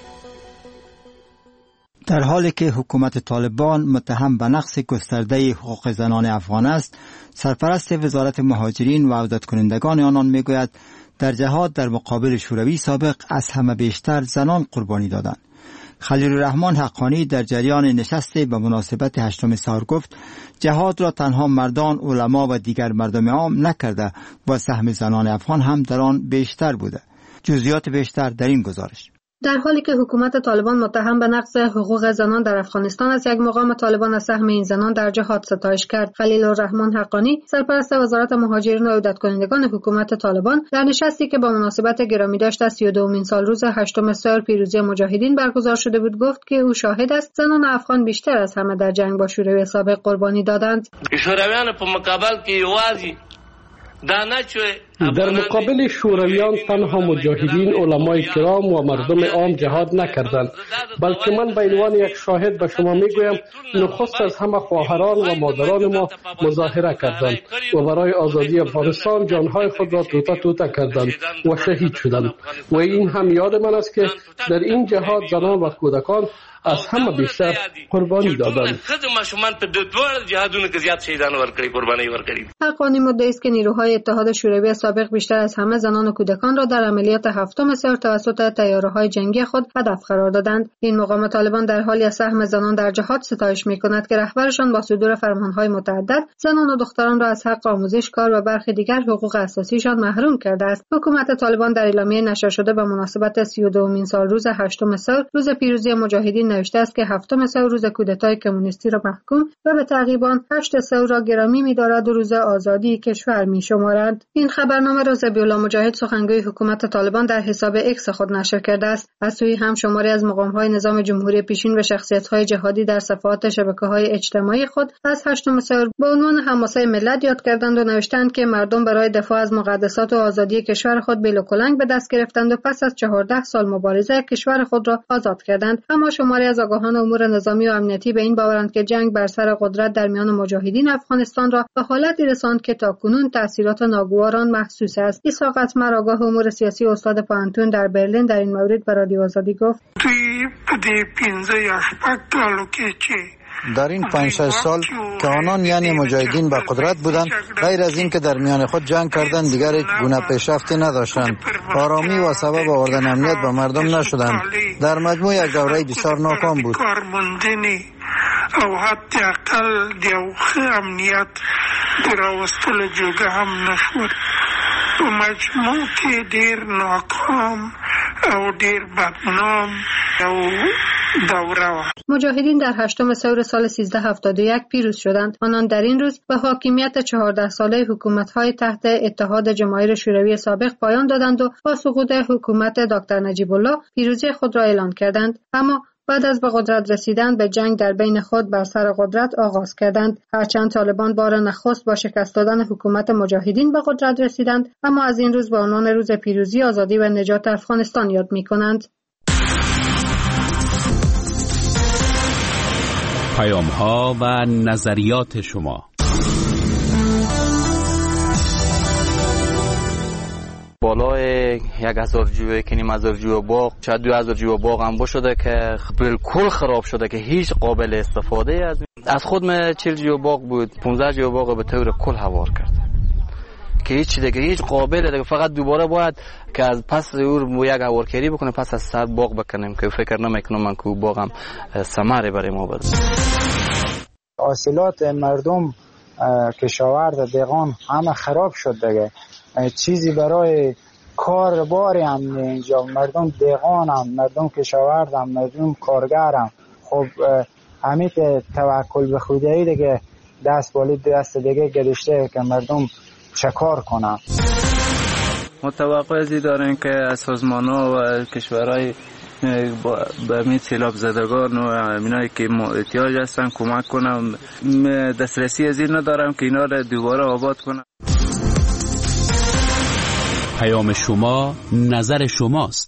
در حالی که حکومت طالبان متهم به نقض گسترده حقوق زنان افغان است، سرپرست وزارت مهاجرین و عودت کنندگان آنان میگوید در جهاد در مقابل شوروی سابق از همه بیشتر زنان قربانی دادند. خلیل الرحمن حقانی در جریان نشستی به مناسبت هشتم سحور گفت جهاد را تنها مردان، علما و دیگر مردم عام نکرده و سهم زنان افغان هم در آن بیشتر بوده. جزئیات بیشتر در این گزارش. در حالی که حکومت طالبان متهم به نقض حقوق زنان در افغانستان است، یک مقام طالبان از سهم این زنان در جهاد ستایش کرد. خلیل الرحمن حقانی، سرپرست وزارت مهاجرین و عودت کنندگان حکومت طالبان، در نشستی که با مناسبت گرامی داشت از سی و دومین سال روز هشتم سحور پیروزی مجاهدین برگزار شده بود، گفت که او شاهد است زنان افغان بیشتر از همه در جنگ با شوروی سابق قربانی دادند. شورویان په مقابل کې یوازې در مقابل شورویان تنها مجاهدین، علمای کرام و مردم عام جهاد نکردند، بلکه من به عنوان یک شاهد به شما میگویم نخست از همه خواهران و مادران ما مظاهره کردند و برای آزادی افغانستان جانهای خود را توته توته کردند و شهید شدند. و این هم یاد من است که در این جهاد زنان و کودکان از همه بیشتر قربانی دادند. حقانی مدعی است که نیروهای اتحاد شوروی سابق بیشتر از همه زنان و کودکان را در عملیات هفتم سحور توسط طیاره‌های جنگی خود هدف قرار دادند. این مقام طالبان در حالی از سهم زنان در جهاد ستایش می‌کند که رهبرشان با صدور فرمان‌های متعدد زنان و دختران را از حق آموزش، کار و برخی دیگر حقوق اساسیشان محروم کرده است. حکومت طالبان در اعلامیه نشر شده به مناسبت سی و دومین سال روز هشتم سحور روز پیروزی مجاهدین نوشته است که هفتم سحور روز کودتای کمونیستی را محکوم و به تعقیب آن هشت سحور را گرامی می‌دارد و روز آزادی کشور می‌شمارند. این خبرنامه را ذبیح‌الله مجاهد، سخنگوی حکومت طالبان، در حساب ایکس خود نشر کرده است. از سوی هم شماری از مقام‌های نظام جمهوری پیشین و شخصیت‌های جهادی در صفحات شبکه‌های اجتماعی خود از هشتم سحور با عنوان حماسه ملت یاد کردند و نوشتند که مردم برای دفاع از مقدسات و آزادی کشور خود بیل و کلنگ به دست گرفتند و پس از چهارده سال مبارزه کشور خود را آزاد کردند. اما شماری از آگاهان امور نظامی و امنیتی به این باورند که جنگ بر سر قدرت در میان مجاهدین افغانستان را به حالتی رساند که تاکنون تأثیرات ناگوار آن محسوس است. اسحاق اسمر، آگاه امور سیاسی و استاد پوهنتون در برلین، در این مورد به رادیو آزادی گفت: در این پنج شش سال که آنان یعنی مجاهدین به قدرت بودند، غیر از این که در میان خود جنگ کردند دیگر هیچ گونه پیشرفتی نداشتند. آرامی و سبب آوردن امنیت به مردم نشدند. در مجموع یک دوره بسیار ناکام بود. او حتی اقل دیو امنیت براوستل جوگه هم نشود. و مجموع که دیر ناکام او دیر بدنام او دوره. مجاهدین در هشتم سحور سال سیزده هفتاد و یک پیروز شدند. آنان در این روز به حاکمیت چهارده ساله حکومت‌های تحت اتحاد جماهیر شوروی سابق پایان دادند و با سقوط حکومت دکتر نجیب الله پیروزی خود را اعلان کردند. اما بعد از به قدرت رسیدن به جنگ در بین خود بر سر قدرت آغاز کردند. هرچند طالبان بار نخست با شکست دادن حکومت مجاهدین به قدرت رسیدند، اما از این روز به عنوان روز پیروزی، آزادی و نجات افغانستان یاد می‌کنند. پیام‌ها و نظریات شما. بالای یک هزار جو که نیم هزار جو باغ، شاید دو هزار جو باغ هم باشده که بالکل خراب شده که هیچ قابل استفاده از از خود من چهل جو باغ بود، پانزده جو باغ به طور کل هوار کرد که هیچ دیگه هیچ قابل دیگه، فقط دوباره باید که از پس او یک اورکری بکنه، پس از سر باغ بکنیم که فکر نمیکنم من که باغم ثمره برای ما بده. حاصلات مردم کشاورز دیگان همه خراب شد دیگه، چیزی برای کار باری هم اینجا، مردم دیگان هم، مردم کشاورز هم، مردم کارگر هم. خب همین توکل به خدایی دیگه دست بالی دست دیگه گذاشته که مردم چه کار کنن. متوقع ازی داریم که از سازمان‌ها و کشورهای به همین سیلاب زدگان و همینایی که احتیاج هستن کمک کنم. دسترسی از این ندارم که اینا رو دوباره آباد کنم. پیام شما، نظر شماست.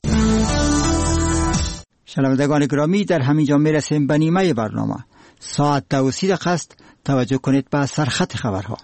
شنوندگان گرامی، در همینجا میرسیم به نیمه برنامه. ساعت دو و سی دقیقه است. توجه کنید به سرخط خبرها.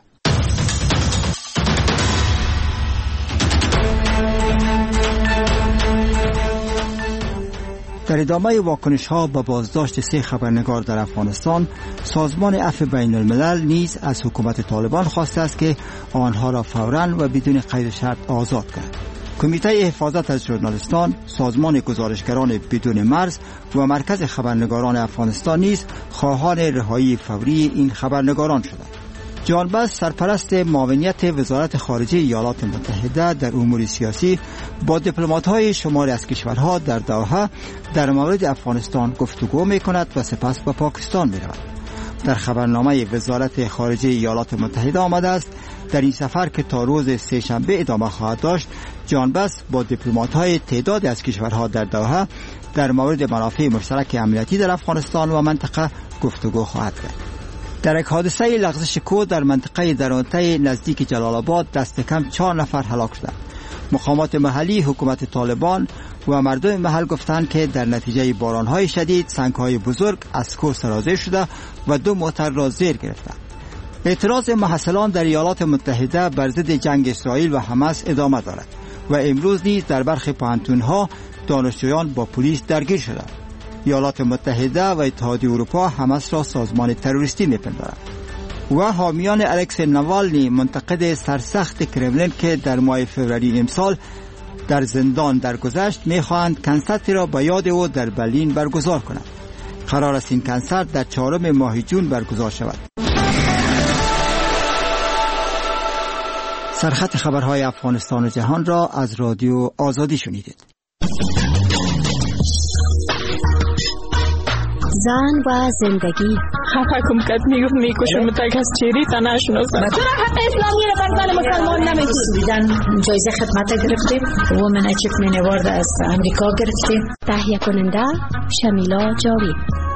در ادامه واکنش ها به بازداشت سه خبرنگار در افغانستان، سازمان عفو بین الملل نیز از حکومت طالبان خواسته است که آنها را فوراً و بدون قید شرط آزاد کند. کمیته حفاظت از ژورنالیستان، سازمان گزارشگران بدون مرز و مرکز خبرنگاران افغانستان نیز خواهان رهایی فوری این خبرنگاران شدند. جان بس، سرپرست معاونیت وزارت خارجه ایالات متحده در امور سیاسی، با دیپلمات‌های شماری از کشورها در دوحه در مورد افغانستان گفتگو می‌کند و سپس به پاکستان می‌رود. در خبرنامه وزارت خارجه ایالات متحده آمده است در این سفر که تا روز سه‌شنبه ادامه خواهد داشت، جان بس با دیپلمات‌های تعدادی از کشورها در دوحه در مورد منافع مشترک امنیتی در افغانستان و منطقه گفتگو خواهد کرد. در یک حادثه لغزش کوه در منطقه درونته نزدیک جلال آباد دست کم چهار نفر هلاک شدند. مقامات محلی، حکومت طالبان و مردم محل گفتند که در نتیجه بارانهای شدید سنگ‌های بزرگ از کوه سرازیر شده و دو موتر را زیر گرفتند. اعتراض محصلان در ایالات متحده بر ضد جنگ اسرائیل و حماس ادامه دارد و امروز نیز در برخی پوهنتون‌ها دانشجویان با پلیس درگیر شدند. ایالات متحده و اتحادیه اروپا حماس را سازمان تروریستی می‌پندارند. و حامیان الکس نوالنی، منتقد سرسخت کرملین که در ماه فوریه امسال در زندان درگذشت، می‌خواهند کنسرتی را به یاد او در برلین برگزار کنند. قرار است این کنسرت در چهارم ماه جون برگزار شود. سرخط خبرهای افغانستان و جهان را از رادیو آزادی شنیدید. زن و زندگی. خفه کم کت میگفت میکشم تک از چیری تا نشناسم. چرا حق اسلامی رو بر زن مسلمان نمیدی؟ سویدن جایزه خدمت گرفتیم. وومن اچیومنت اوارد از امریکا گرفتیم. تهیه کننده شمیلا جاوی.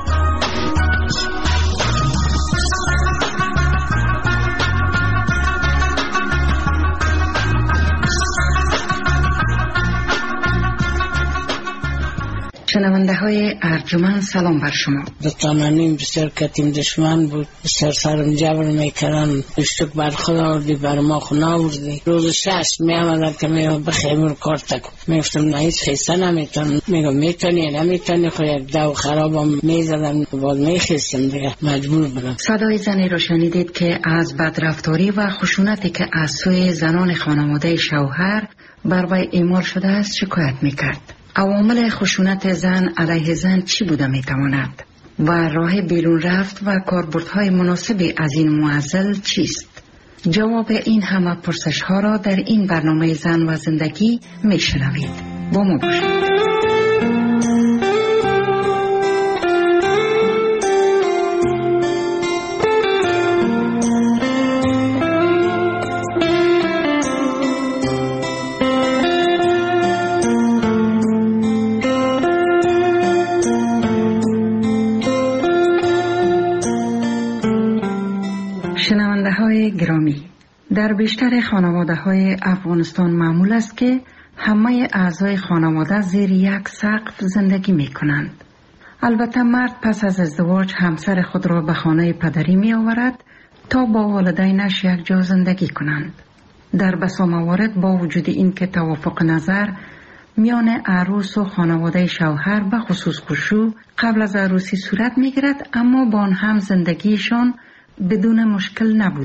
شنونده های ارجمند، سلام بر شما. دکتانانیم بسیار کتیم دشمن بود، بسیار سرم جبر میکردن، اشتک بر خود آوردی بر ما خود ناوردی. روز شش می آمدن که می بخیمون کار تکو میفتم نه هیچ خیسته نمیتون. میگم میتونی نمیتونی خود یک دو خرابم میزدن باز میخیستم دیگه مجبور بودم. صدای زنی رو شنیدید که از بدرفتاری و خشونتی که از سوی زنان خانواده شوهر بر وی اعمال شده است شکایت میکرد. عوامل خشونت زن علیه زن چی بوده میتواند و راه بیرون رفت و کاربردهای مناسبی از این معضل چیست؟ جواب این همه پرسش ها را در این برنامه زن و زندگی میشنوید. با ما باشید. گرامی، در بیشتر خانواده های افغانستان معمول است که همه اعضای خانواده زیر یک سقف زندگی می کنند. البته مرد پس از ازدواج همسر خود را به خانه پدری می آورد تا با والدینش یک جا زندگی کنند. در بسا موارد با وجود این که توافق نظر میان عروس و خانواده شوهر به خصوص خشوع قبل از عروسی صورت می گیرد، اما با آن هم زندگیشان بدون مشکل نبوده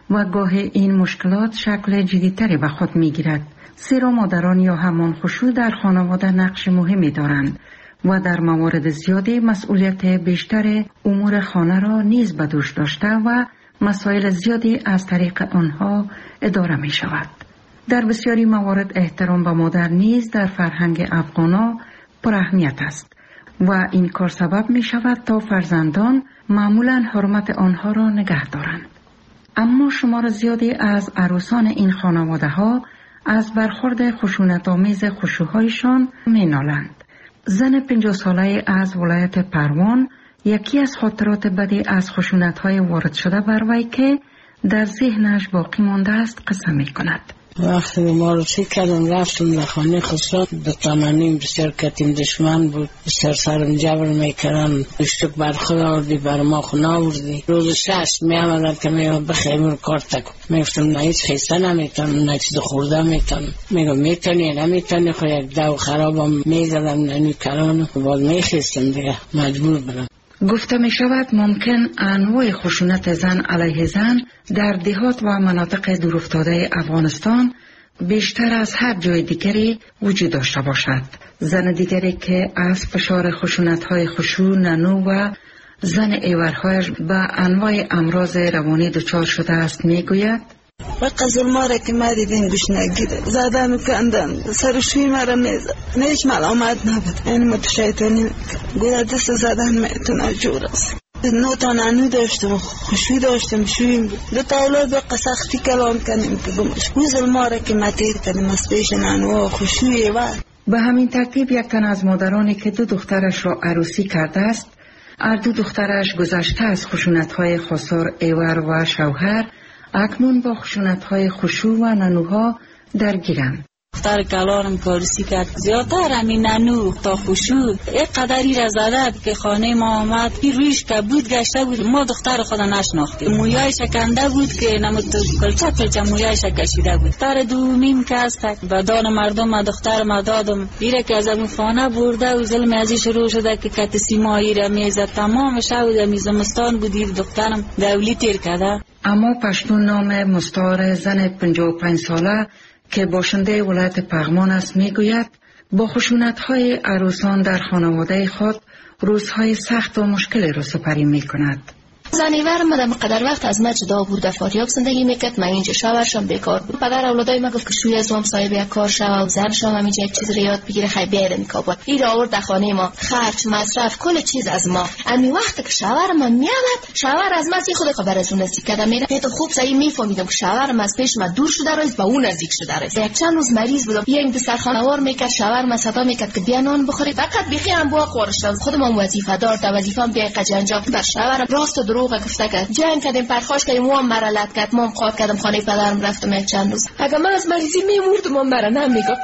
و گاه این مشکلات شکل جدیدتری به خود می گیرد. زیرا مادران یا همانخوشو در خانواده نقش مهمی دارند و در موارد زیادی مسئولیت بیشتر امور خانه را نیز به دوش داشته و مسائل زیادی از طریق آنها اداره می شود. در بسیاری موارد احترام به مادر نیز در فرهنگ افغانا پر اهمیت است و این کار سبب می شود تا فرزندان معمولاً حرمت آنها را نگه دارند. اما شمار زیادی از عروسان این خانواده ها از برخورد خشونت‌آمیز خشوهایشان می نالند. زن پنجاه ساله از ولایت پروان یکی از خاطرات بدی از خشونت‌های وارد شده بر وی که در ذهنش باقی مانده است قصه می کند. وقتی معرفی کردم رفتم در خانه خسرو دو تمنیم بسیار کتیم دشمن بود، بسیار سرم جبر میکردن، اشتک بر خود آوردی بر ما خونه آوردی. روز شش می آمدن که می بخیمون کار تکو میفتم نه هیچ خیسته نمیتونم نه چیز خورده میتونم. میگم میتونی نمیتونی خو یک دو خرابم میزدم ننی کران باز میخیستم دیگه مجبور برم. گفته می شود ممکن انواع خشونت زن علیه زن در دهات و مناطق دورافتاده افغانستان بیشتر از هر جای دیگری وجود داشته باشد. زن دیگری که از فشار خشونت های خشوع، ننو و زن ایورهایش به انواع امراض روانی دچار شده است می گوید وقت ظلما را که ما دیدیم گوش نگیره زده میکندن سرشوی مرا میزد هیچ ملامت نبود این متشیطانی گویا دست زدن میتونه جور است. نو تا ننو داشتم خوشوی داشتم شویم دو تا اولاد به قسختی کلام کنیم که بمش گوی ظلما را که ما تیر کنیم از پیش ننو خوشوی و به همین ترتیب یک تن از مادرانی که دو دخترش را عروسی کرده است هر دو دخترش گذشته از خشونت‌های خسار ایور و شوهر اکنون با خشونت‌های خشوع و ننوها درگیرند. دختر کلانم کارسی کرد زیادتر همین ننو تا خشوع یک قدری را زده که خانه ما آمد این رویش که بود گشته بود ما دختر خدا نشناختیم. مویای شکنده بود که نمود کلچه کلچه مویای شکشیده بود. دختر دومیم که است و دان مردم ما دختر ما دادم ایره که از امون خانه برده و ظلم ازی شروع شده که کت سیمایی را میزد تمام شود میزمستان بودی دخترم دولی تیر کرده. اما پشتون نام مستعار زن پنجاه و پنج ساله که باشنده ولایت پغمان است میگوید با خشونت‌های عروسان در خانواده خود روزهای سخت و مشکلی را سپری میکند. زنیور مدام قدر وقت از ما جدا بود، فاریاب زندگی میکرد. من اینجا شوهرشم بیکار بود. پدر اولادای ما گفت که شوی از هم صاحب یک کار شو، زنشم همینجا یک چیز ریاد بگیره خی بیاد میکابد. این آورد در خانه ما، خرج، مصرف، کل چیز از ما. امی وقت که شوهر من میامد، شوهر از ما سی خود خبر از اون نزدیک کردم. میره تو خوب صحیح میفهمیدم که شوهرم از پیش ما دور شده است، با اون نزدیک شده است. یک چند روز مریض بودم، یه این سرخانوار میکرد، شوهر ما صدا میکرد که بیا نان بخوری. فقط بخی هم بو خورشم. خودم وظیفه دار، تا وظیفه‌ام بیا قجنجا. بر شوهرم راست و دروغ گفته که جنگ کردیم، پرخاش کردیم، موام مرا لط کرد، موام خواب کردم، خانه پدرم رفتم یک چند روز. اگه من از مریضی میموردم موام مرا نمیگفت.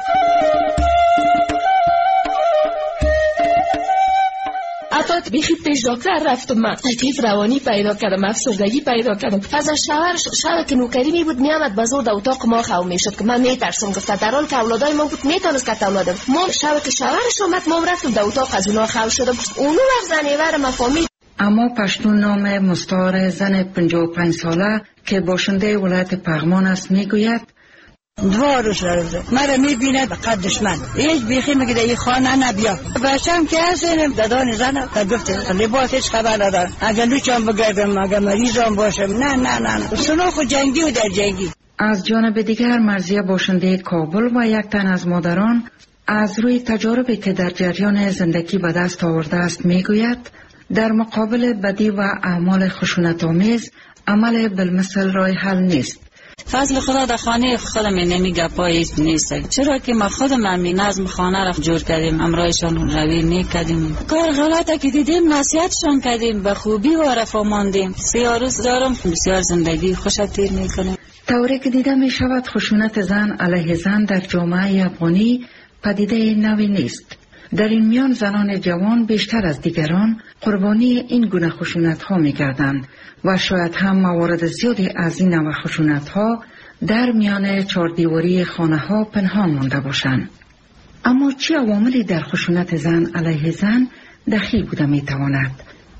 حتی بیخی پیش دکتر رفتم، من تکلیف روانی پیدا کردم، افسردگی پیدا کردم. از شوهر شوهر که نوکری می بود میامد بازور در اتاق ما خو میشد که من میترسم. گفت در حال که اولادای ما بود میتونست که اولادم ما شوهر که شوهرش اومد ما رفتم در اتاق از اونها خو شدم. اونو وقت زنیور ما فهمید. اما پشتون نام مستعار زن پنجاه و پنج ساله که باشنده ولایت پغمان است میگوید دو روز رفته مرا میبیند به قد دشمن هیچ بیخی میگه در این خانه نبیا. بچم که هستیم دادان زن تا گفته لباس هیچ خبر ندارم. اگر لوچم بگردم اگر مریضم باشم نه نه نه سنوخ و جنگی و در جنگی. از جانب دیگر مرزیه باشنده کابل و یک تن از مادران از روی تجاربی که در جریان زندگی به دست آورده است میگوید در مقابل بدی و اعمال خشونت‌آمیز عمل بالمثل راه حل نیست. فضل خدا در خانه خودم نمیگه پاییست نیست، چرا که ما خودم همین نظم خانه را جور کردیم، امرایشان روی میکردیم، کار غلطه که دیدیم نصیحتشان کردیم، به خوبی و رفاه ماندیم. سیاه روز دارم بسیار زندگی خوش تیر میکنیم. طوری که دیده می شود خشونت زن علیه زن در جامعه افغانی پدیده نوی نیست. در این میان زنان جوان بیشتر از دیگران قربانی این گونه خشونت ها می گردند و شاید هم موارد زیادی از این نوع خشونت ها در میان چاردیواری خانه ها پنهان مانده باشند. اما چه عواملی در خشونت زن علیه زن دخیل بوده می تواند؟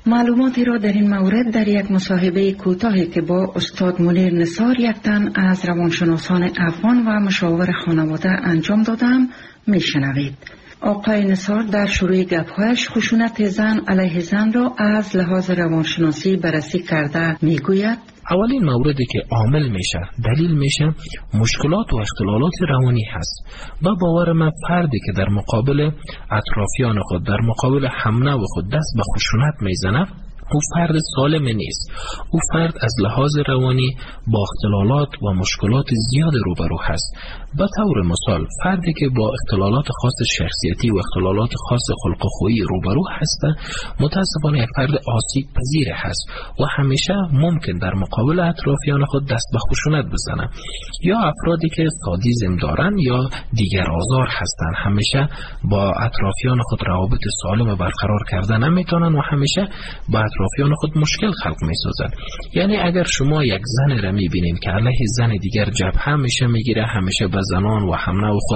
معلوماتی را در این مورد در یک مصاحبه کوتاهی که با استاد منیر نثار یک تن از روانشناسان افغان و مشاور خانواده انجام دادم میشنوید. آقای نثار در شروع گپ‌هایش خشونت زن علیه زن را از لحاظ روانشناسی بررسی کرده میگوید: اولین موردی که عامل میشه، دلیل میشه، مشکلات و اختلالات روانی هست. با باور من فردی که در مقابل اطرافیان خود، در مقابل همنو خود دست به خشونت میزنه، او فرد سالم نیست. او فرد از لحاظ روانی با اختلالات و مشکلات زیاد روبرو هست. به طور مثال فردی که با اختلالات خاص شخصیتی و اختلالات خاص خلق و خویی روبرو هست متاسفانه یک فرد آسیب پذیر هست و همیشه ممکن در مقابل اطرافیان خود دست به خشونت بزنه. یا افرادی که سادیسم دارن یا دیگر آزار هستند، همیشه با اطرافیان خود روابط سالم برقرار کرده نمیتونن و همیشه با اطرافیان خود مشکل خلق میسازن. یعنی اگر شما یک زن را میبینید که علیه زن دیگر جبهه میشه میگیره، همیشه به زنان و همنو خود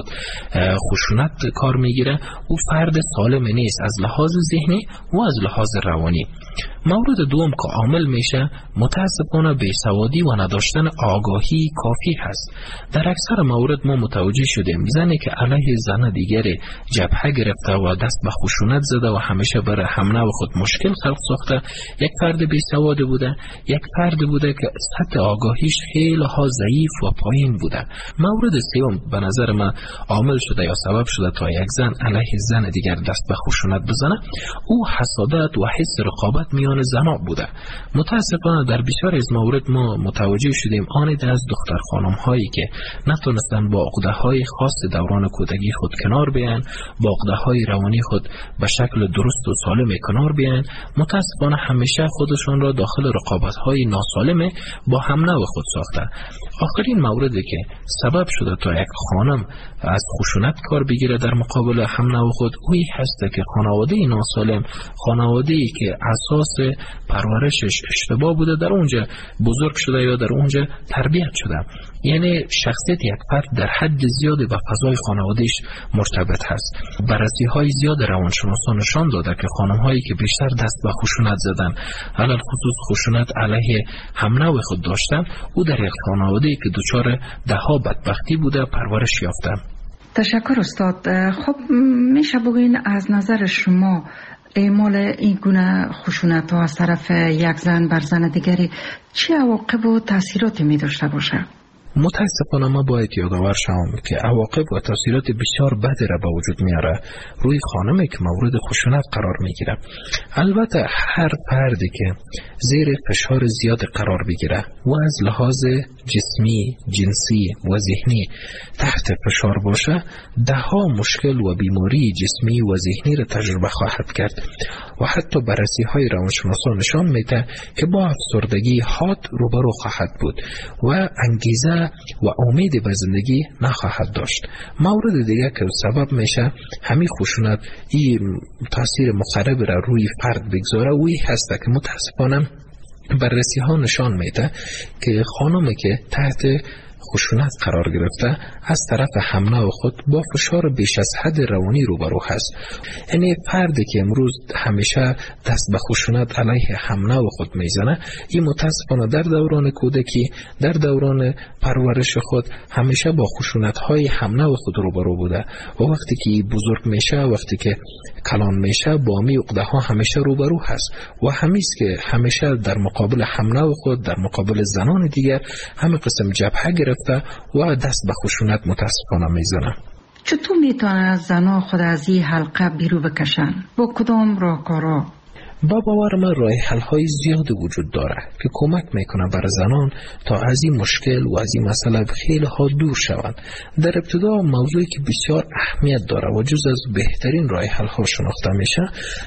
خشونت کار میگیره، او فرد سالم نیست از لحاظ ذهنی و از لحاظ روانی. مورد دوم که عامل میشه متاسفانه بیسوادی و نداشتن آگاهی کافی هست. در اکثر مورد ما متوجه شدیم زنی که علیه زن دیگری جبهه گرفته و دست به خشونت زده و همیشه برای همنو خود مشکل خلق ساخته، یک فرد بیسواد بوده، یک فرد بوده که سطح آگاهیش خیلی ها ضعیف و پایین بوده. مورد سوم به نظر من عامل شده یا سبب شده تا یک زن علیه زن دیگر دست به خشونت بزنه، او حسادت و حس رقابت میان زنان بوده. متاسفانه در بسیار از موارد ما متوجه شدیم آنید از دختر خانم هایی که نتونستن با عقده های خاص دوران کودکی خود کنار بیان، با عقده های روانی خود به شکل درست و سالم کنار بیان، متاسفانه همیشه خودشون را داخل رقابت های ناسالم با همنو خود ساخته. آخرین موردی که سبب شده تا یک خانم از خشونت کار بگیره در مقابل همنو خود، اوی هست که خانواده ناسالم، خانواده‌ای که اساس پرورشش اشتباه بوده در اونجا بزرگ شده یا در اونجا تربیت شده. یعنی شخصیت یک فرد در حد زیادی با فضای خانوادهش مرتبط هست. بررسی های زیاد روانشناسان نشان داده که خانم هایی که بیشتر دست به خشونت زدن، علل خصوص خشونت علیه همنو خود داشتن، او در یک خانواده‌ای که دچار دهها بدبختی بوده پرورش یافتن. تشکر استاد. خب میشه بگوین از نظر شما اعمال این گونه خشونت ها از طرف یک زن بر زن دیگری چه عواقب و تاثیراتی می داشته باشه؟ متاسفانه ما باید یادآور شوم که عواقب و تاثیرات بسیار بدی را به وجود میاره روی خانمی که مورد خشونت قرار میگیره. البته هر فردی که زیر فشار زیاد قرار بگیره و از لحاظ جسمی، جنسی و ذهنی تحت فشار باشه، ده ها مشکل و بیماری جسمی و ذهنی را تجربه خواهد کرد و حتی بررسی های روانشناسان نشان میده که با افسردگی حاد روبرو خواهد بود و انگیزه و امید به زندگی نخواهد داشت. مورد دیگه که سبب میشه همین خشونت این تاثیر مخرب را روی فرد بگذاره وی هست که متاسفانه بررسی ها نشان میده که خانمی که تحت خشونت قرار گرفته از طرف همنو خود با فشار بیش از حد روانی روبرو هست. یعنی فردی که امروز همیشه دست به خشونت علیه همنو خود میزنه، این متاسفانه در دوران کودکی، در دوران پرورش خود همیشه با خشونت های همنو خود روبرو بوده و وقتی که بزرگ میشه، وقتی که کلان میشه، با می عقده ها همیشه روبرو هست و همیست که همیشه در مقابل همنو خود، در مقابل زنان دیگر همه قسم جبهه گرفته و دست به خشونت متاسفانه میزنه. چطور میتونه زنها خود از این حلقه بیرون بکشن؟ با کدام راهکارها؟ با باور من راه حل های زیاد وجود داره که کمک میکنه بر زنان تا از این مشکل و از این مسئله خیلی ها دور شوند. در ابتدا موضوعی که بسیار اهمیت داره و جز از بهترین راه حل ها شناخته میشه،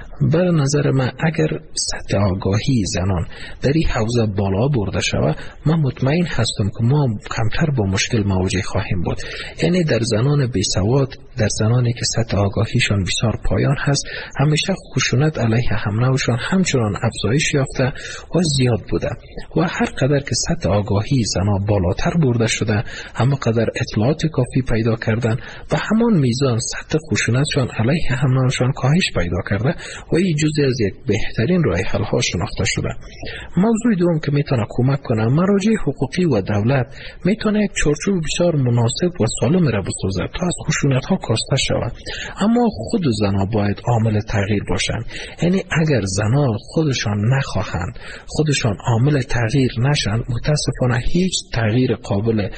بر نظر من اگر سطح آگاهی زنان در این حوزه بالا برده شود، من مطمئن هستم که ما کمتر با مشکل مواجه خواهیم بود. یعنی در زنان بیسواد، در زنانی که سطح آگاهیشان بسیار پایان هست، همیشه خشونت علیه همنوشان همچنان افزایش یافته و زیاد بوده و هر قدر که سطح آگاهی زنان بالاتر برده شده، همه قدر اطلاعات کافی پیدا کردن و همان میزان سطح خشونتشان علیه همنوشان کاهش پیدا کرده و این جزء از یک بهترین راه حل ها شناخته شده. موضوع دوم که میتونه کمک کنه، مراجع حقوقی و دولت میتونه یک چارچوب بسیار مناسب و سالم را بسازه تا از خشونت ها کاسته شود. اما خود زنها باید عامل تغییر باشند. یعنی اگر زنها خودشان نخواهند، خودشان عامل تغییر نشند، متاسفانه هیچ تغییر قابل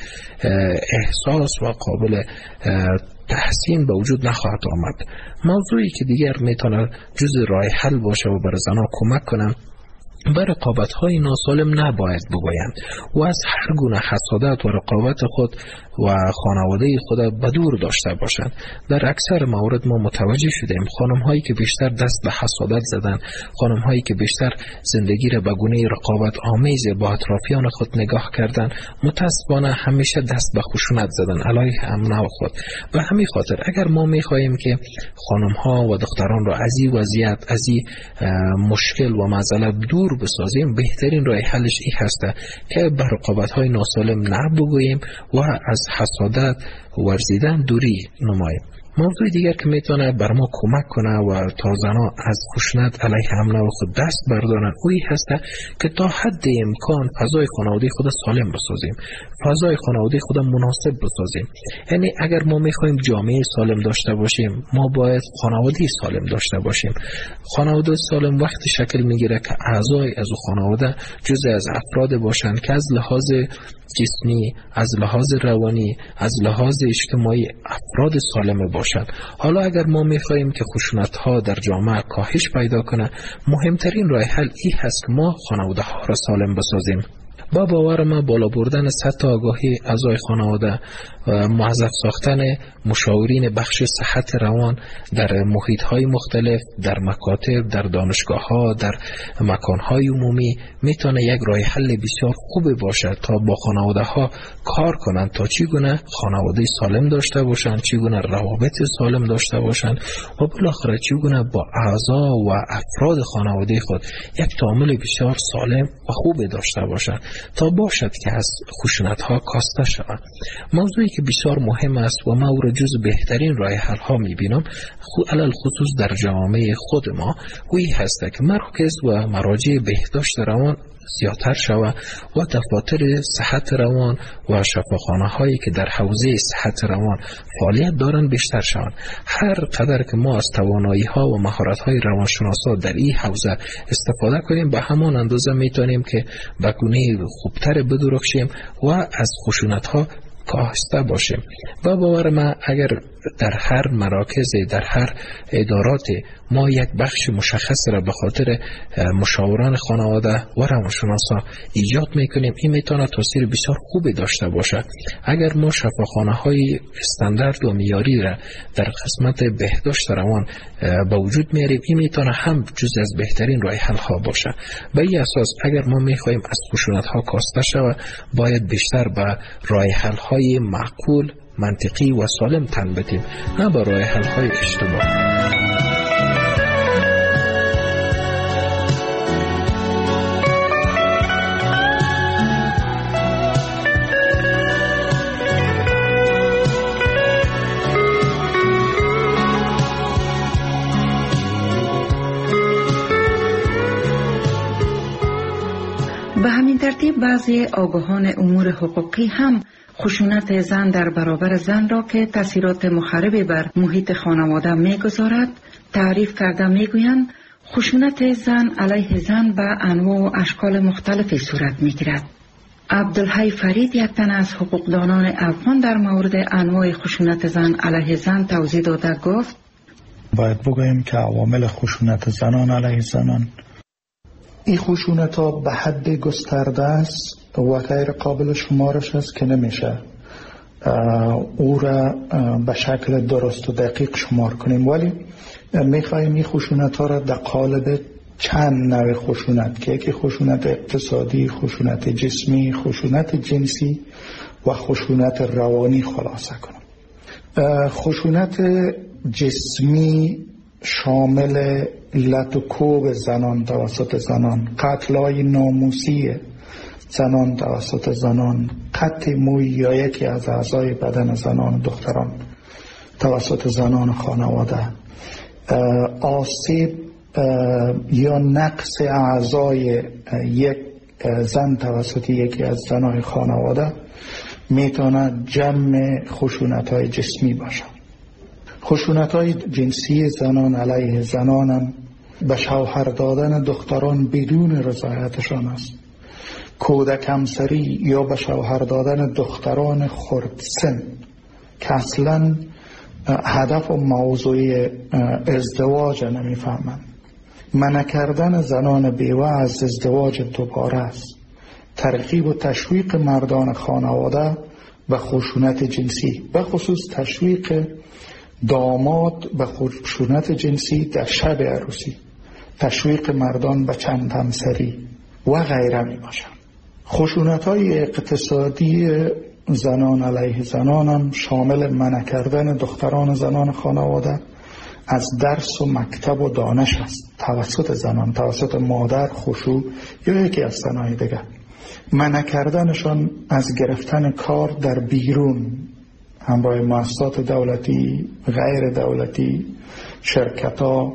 احساس و قابل تحسین به وجود نخواهد آمد. موضوعی که دیگر میتونه جزء راه حل باشه و برای زنها کمک کنن، بر رقابت‌های ناسالم نباید بگویند و از هر گونه حسادت و رقابت خود و خانواده خود بدور داشته باشند. در اکثر موارد ما متوجه شدیم خانم‌هایی که بیشتر دست به حسادت زدن، خانم‌هایی که بیشتر زندگی را به گونه رقابت آمیز با اطرافیان خود نگاه کردن، متأسفانه همیشه دست به خشونت زدن علیه امنه خود. به همین خاطر اگر ما می‌خواهیم که خانم‌ها و دختران را از این وضعیت، از این مشکل و معضله دور بسازیم، بهترین راه حلش این هسته که بر رقابت‌های ناسالم نبگوییم و از حسادت ورزیدن دوری نماییم. موضوع دیگر که میتونه بر ما کمک کنه و تا زنها از خشونت علیه حمله و خود دست بردارن، اوی هسته که تا حد امکان فضای خانواده خود سالم بسازیم، فضای خانواده خود مناسب بسازیم. یعنی اگر ما میخوایم جامعه سالم داشته باشیم، ما باید خانواده سالم داشته باشیم. خانواده سالم وقتی شکل میگیره که اعضای از خانواده جزء از افراد باشند که از لحاظ جسمی، از لحاظ روانی، از لحاظ اجتماعی افراد سالم باشند. حالا اگر ما می‌خواهیم که خشونت ها در جامعه کاهش پیدا کنه، مهمترین راه حل این هست که ما خانواده ها را سالم بسازیم. با باور ما بالا بردن سطح آگاهی اعضای خانواده و موظف ساختن مشاورین بخش صحت روان در محیط های مختلف، در مکاتب، در دانشگاه ها، در مکان های عمومی میتونه یک راه حل بسیار خوب باشه تا با خانواده ها کار کنند تا چگونه خانواده سالم داشته باشند، چگونه روابط سالم داشته باشند و بالاخره چگونه با اعضا و افراد خانواده خود یک تعامل بسیار سالم و خوب داشته باشند تا باشد که از خشونت ها کاسته شود. موضوعی که بسیار مهم است و ما او را جز بهترین راه حل ها میبینم، علل خصوص در جامعه خود ما، وی هست که مرکز و مراجع بهداشت روان زیادتر شود و دفاتر صحت روان و شفاخانه هایی که در حوزه صحت روان فعالیت دارند بیشتر شوند. هر قدر که ما از توانایی ها و مهارت های روانشناسا در این حوزه استفاده کنیم، به همان اندازه میتونیم که به گونه خوبتر بدرخشیم و از خشونت ها کاهسته باشیم. و باور من اگر در هر مراکز، در هر ادارات ما یک بخش مشخص را به خاطر مشاوران خانواده و روانشناسا ایجاد میکنیم، این میتونه تاثیر بسیار خوبی داشته باشد. اگر ما شفاخانه های استاندارد و معیاری را در قسمت بهداشت روان به وجود میاریم، این میتونه هم جزء از بهترین راه حل ها باشه. به این اساس اگر ما میخواهیم از خشونت ها کاسته شود، باید بیشتر به راه حل های معقول، منطقی و سالم تن بدیم، نه به راه حل های اشتباه. به همین ترتیب بعضی آگاهان امور حقوقی هم خشونت زن در برابر زن را که تاثیرات مخربی بر محیط خانواده می‌گذارد تعریف کرده می‌گویند خشونت زن علیه زن به انواع و اشکال مختلفی صورت می‌گیرد. عبدالحی فرید یک تن از حقوقدانان افغان در مورد انواع خشونت زن علیه زن توضیح داده گفت: باید بگوییم که عوامل خشونت زنان علیه زنان، این خشونت ها به حد گسترده است و غیر قابل شمارش است که نمیشه او را به شکل درست و دقیق شمار کنیم، ولی میخواییم این خشونت ها را در قالب چند نوع خشونت که یکی خشونت اقتصادی، خشونت جسمی، خشونت جنسی و خشونت روانی خلاصه کنیم. خشونت جسمی شامل لط و کوب زنان توسط زنان، قتل‌های ناموسی زنان توسط زنان، قطع موی یا یکی از اعضای بدن زنان و دختران توسط زنان خانواده، آسیب یا نقص اعضای یک زن توسط یکی از زنای خانواده میتونه جمع خشونت‌های جسمی باشه. خشونت‌های جنسی زنان علیه زنان هم به شوهر دادن دختران بدون رضایتشان است. کودک همسری یا به شوهر دادن دختران خردسن که اصلا هدف و موضوع ازدواج نمیفهمند. منع کردن زنان بیوه از ازدواج دوباره است. ترغیب و تشویق مردان خانواده به خشونت جنسی، به خصوص تشویق داماد به خشونت جنسی در شب عروسی، تشویق مردان به چند همسری و غیره می باشند. خشونت‌های اقتصادی زنان علیه زنان هم شامل منع کردن دختران زنان خانواده از درس و مکتب و دانش است توسط زنان، توسط مادر، خشوع یا یکی از زنای دیگر. منع کردنشان از گرفتن کار در بیرون همراه مؤسسات دولتی، غیر دولتی، شرکت‌ها.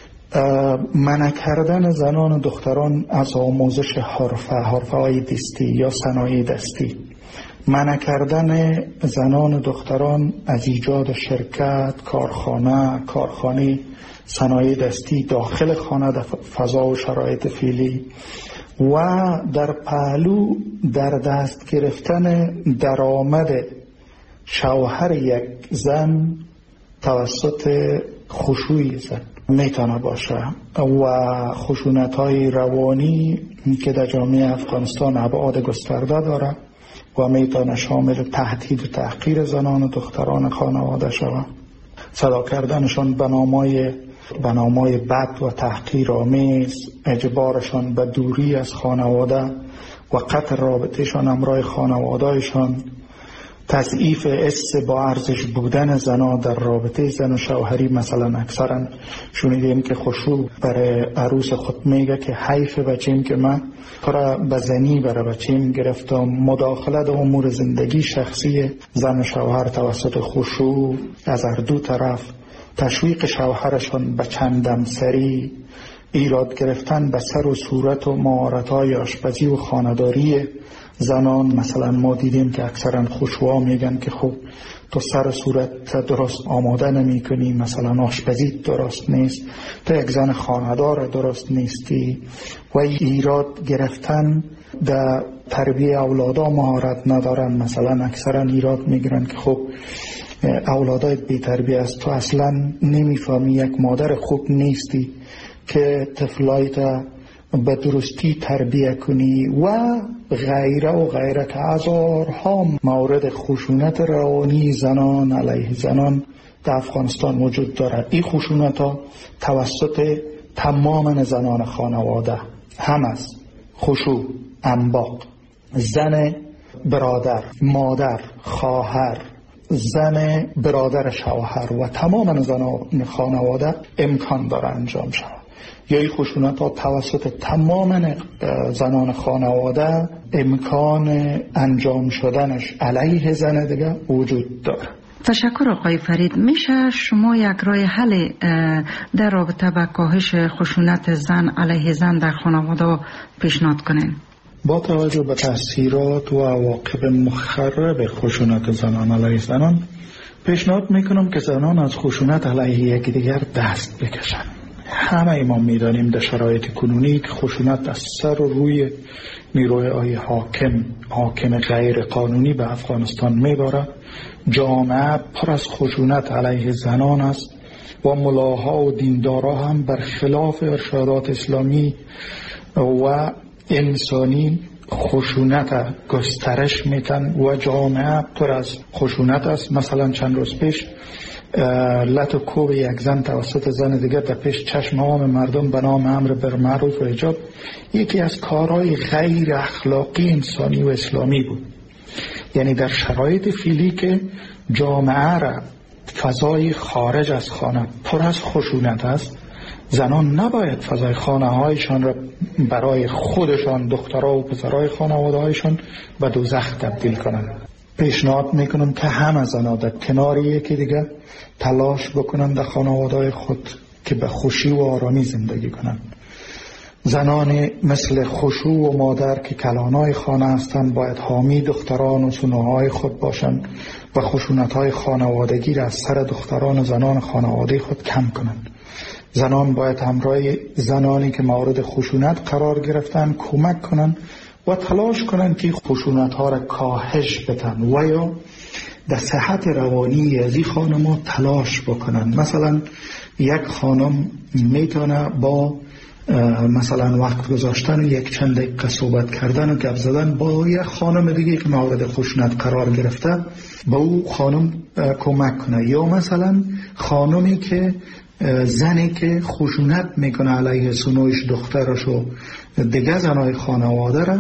منع کردن زنان و دختران از آموزش حرفه، حرفه‌های دستی یا صنایع دستی. منع کردن زنان و دختران از ایجاد شرکت، کارخانه، کارخانه صنایع دستی داخل خانه در فضا و شرایط فعلی و در پهلو در دست گرفتن درآمد شوهر یک زن توسط خشوع زن میتونه باشه و خشونت‌های روانی که در جامعه افغانستان ابعاد گسترده داره و میتونه شامل تهدید و تحقیر زنان و دختران خانواده شود، صدا کردنشان به نامای به نامای بد و تحقیرآمیز، اجبارشان به دوری از خانواده و قطع رابطهشان همراه خانوادهشان، تضعیف حس با ارزش بودن زنها در رابطه زن و شوهری. مثلا اکثرا شنیدیم که خشوع برای عروس خود میگه که حیف بچیم که من پرا به زنی برای بچیم گرفتم. مداخله در امور زندگی شخصی زن و شوهر توسط خشوع از هر دو طرف، تشویق شوهرشان به چندم سری، ایراد گرفتن به سر و صورت و مهارت‌های آشپزی و خانه‌داری زنان. مثلا ما دیدیم که اکثرا خشوعا میگن که خب تو سر و صورت درست آماده نمی کنی، مثلا آشپزی درست نیست، تو یک زن خانه‌دار درست نیستی و ایراد گرفتن در تربیه اولادا مهارت ندارن. مثلا اکثرا ایراد میگیرن که خب اولادای بی تربیه است، تو اصلا نمیفهمی، یک مادر خوب نیستی که طفلایت به درستی تربیه کنی و غیره و غیره که هزارها مورد خشونت روانی زنان علیه زنان در افغانستان وجود دارد. این خشونت ها توسط تمام زنان خانواده هم است. خشوع، انباق، زن برادر، مادر، خواهر، زن برادر شوهر و تمام زنان خانواده امکان داره انجام شود. یا این خشونت ها توسط تمام زنان خانواده امکان انجام شدنش علیه زن دیگه وجود داره. تشکر آقای فرید. میشه شما یک راه حل در رابطه با کاهش خشونت زن علیه زن در خانواده پیشنهاد کنین؟ با توجه به تاثیرات و عواقب مخرب خشونت زنان علیه زنان پیشنهاد میکنم که زنان از خشونت علیه یکدیگر دست بکشن. همه ما میدانیم در شرایط کنونی که خشونت از سر و روی نیروهای حاکم حاکم غیر قانونی به افغانستان میباره. جامعه پر از خشونت علیه زنان است و ملاها و دیندارا هم برخلاف ارشادات اسلامی و انسانی خشونت گسترش میتن و جامعه پر از خشونت است. مثلا چند روز پیش لط و کوب یک زن توسط زن دیگر در پیش چشم عام مردم به نام امر بالمعروف و حجاب یکی از کارهای غیر اخلاقی انسانی و اسلامی بود. یعنی در شرایط فعلی که جامعه را فضای خارج از خانه پر از خشونت است، زنان نباید فضای خانه هایشان را برای خودشان، دخترها و پسرهای خانواده هایشان به دوزخ تبدیل کنند. پیشنهاد میکنم که همه زنان در کنار یکی دیگه تلاش بکنن در خانواده خود که به خوشی و آرامی زندگی کنند. زنان مثل خشوع و مادر که کلانای خانه هستند باید حامی دختران و سنوهای خود باشند و خشونت‌های خانوادگی را از سر دختران و زنان خانواده خود کم کنند. زنان باید همراه زنانی که مورد خشونت قرار گرفتن کمک کنند و تلاش کنند که خشونت‌ها را کاهش بدن و یا در صحت روانی از این خانم‌ها تلاش بکنند. مثلا یک خانم میتونه با مثلا وقت گذاشتن و یک چند دقیقه صحبت کردن و گپ زدن با یک خانم دیگه که مورد خشونت قرار گرفته با او خانم کمک کنه، یا مثلا خانمی که زنی که خشونت میکنه علیه سنویش دخترش و دیگه زنای خانواده را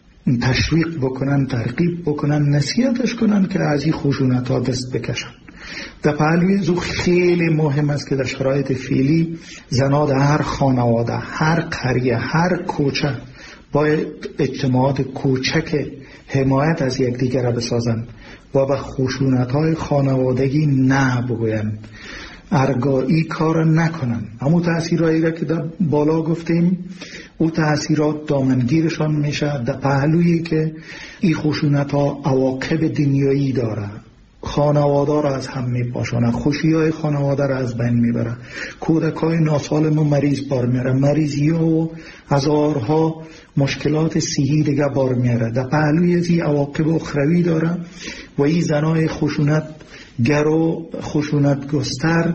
تشویق بکنن، ترغیب بکنن، نصیحتش کنن که از این خشونت ها دست بکشن. در پهلوی زو خیلی مهم است که در شرایط فعلی زنها در هر خانواده، هر قریه، هر کوچه باید اجتماعات کوچک حمایت از یکدیگر را بسازند و به خشونت های خانوادگی نه بگویند، ارگایی کار نکنن. همون تأثیرهایی را که در بالا گفتیم او تأثیرات دامنگیرشان میشه در پهلویی که این خشونت ها عواقب دنیایی داره، خانواده را از هم میپاشانه، خوشی های خانواده را از بین میبره، کودک های ناسالم و مریض بار میاره، مریضی ها و هزارها مشکلات صحی دیگه بار میاره. در پهلوی از این عواقب اخروی داره و این زنای خشونت گر و خشونت گستر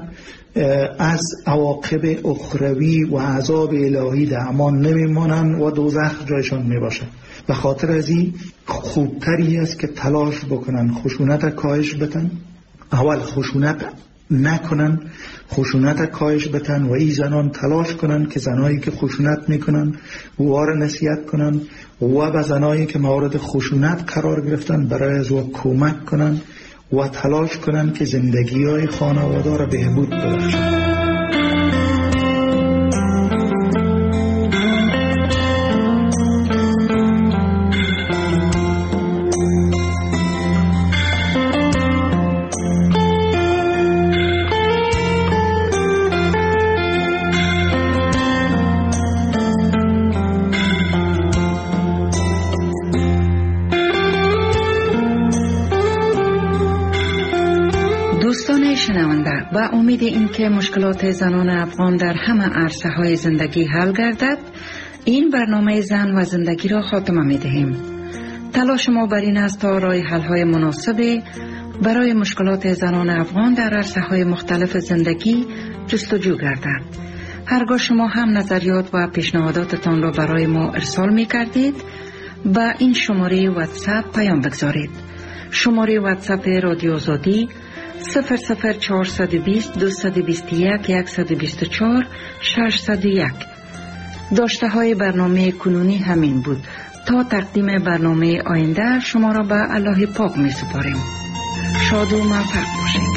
از عواقب اخروی و عذاب الهی در امان نمیمانن و دوزخ جایشان میباشه. به خاطر از این خوبتری است که تلاش بکنن خشونت کاهش بتن، اول خشونت نکنن، خشونت کاهش بتن و این زنان تلاش کنن که زنایی که خشونت میکنن وار نصیحت کنن و به زنایی که مورد خشونت قرار گرفتن برای از او کمک کنن و تلاش کنن که زندگی های خانواده را بهبود ببخشن. با امید اینکه مشکلات زنان افغان در همه عرصه های زندگی حل گردد، این برنامه زن و زندگی را خاتمه می دهیم. تلاش ما بر این است تا راه حل های مناسب برای مشکلات زنان افغان در عرصه های مختلف زندگی جستجو گردد. هرگاه شما هم نظریات و پیشنهاداتتان را برای ما ارسال می کردید، با این شماره واتساپ پیام بگذارید. شماره واتساپ رادیو آزادی صفر صفر چهارصد و بیست دویست و بیست و یک صد و بیست و چهار ششصد و یک. داشته های برنامه کنونی همین بود. تا تقدیم برنامه آینده شما را به الله پاک می سپاریم. شاد و موفق باشید.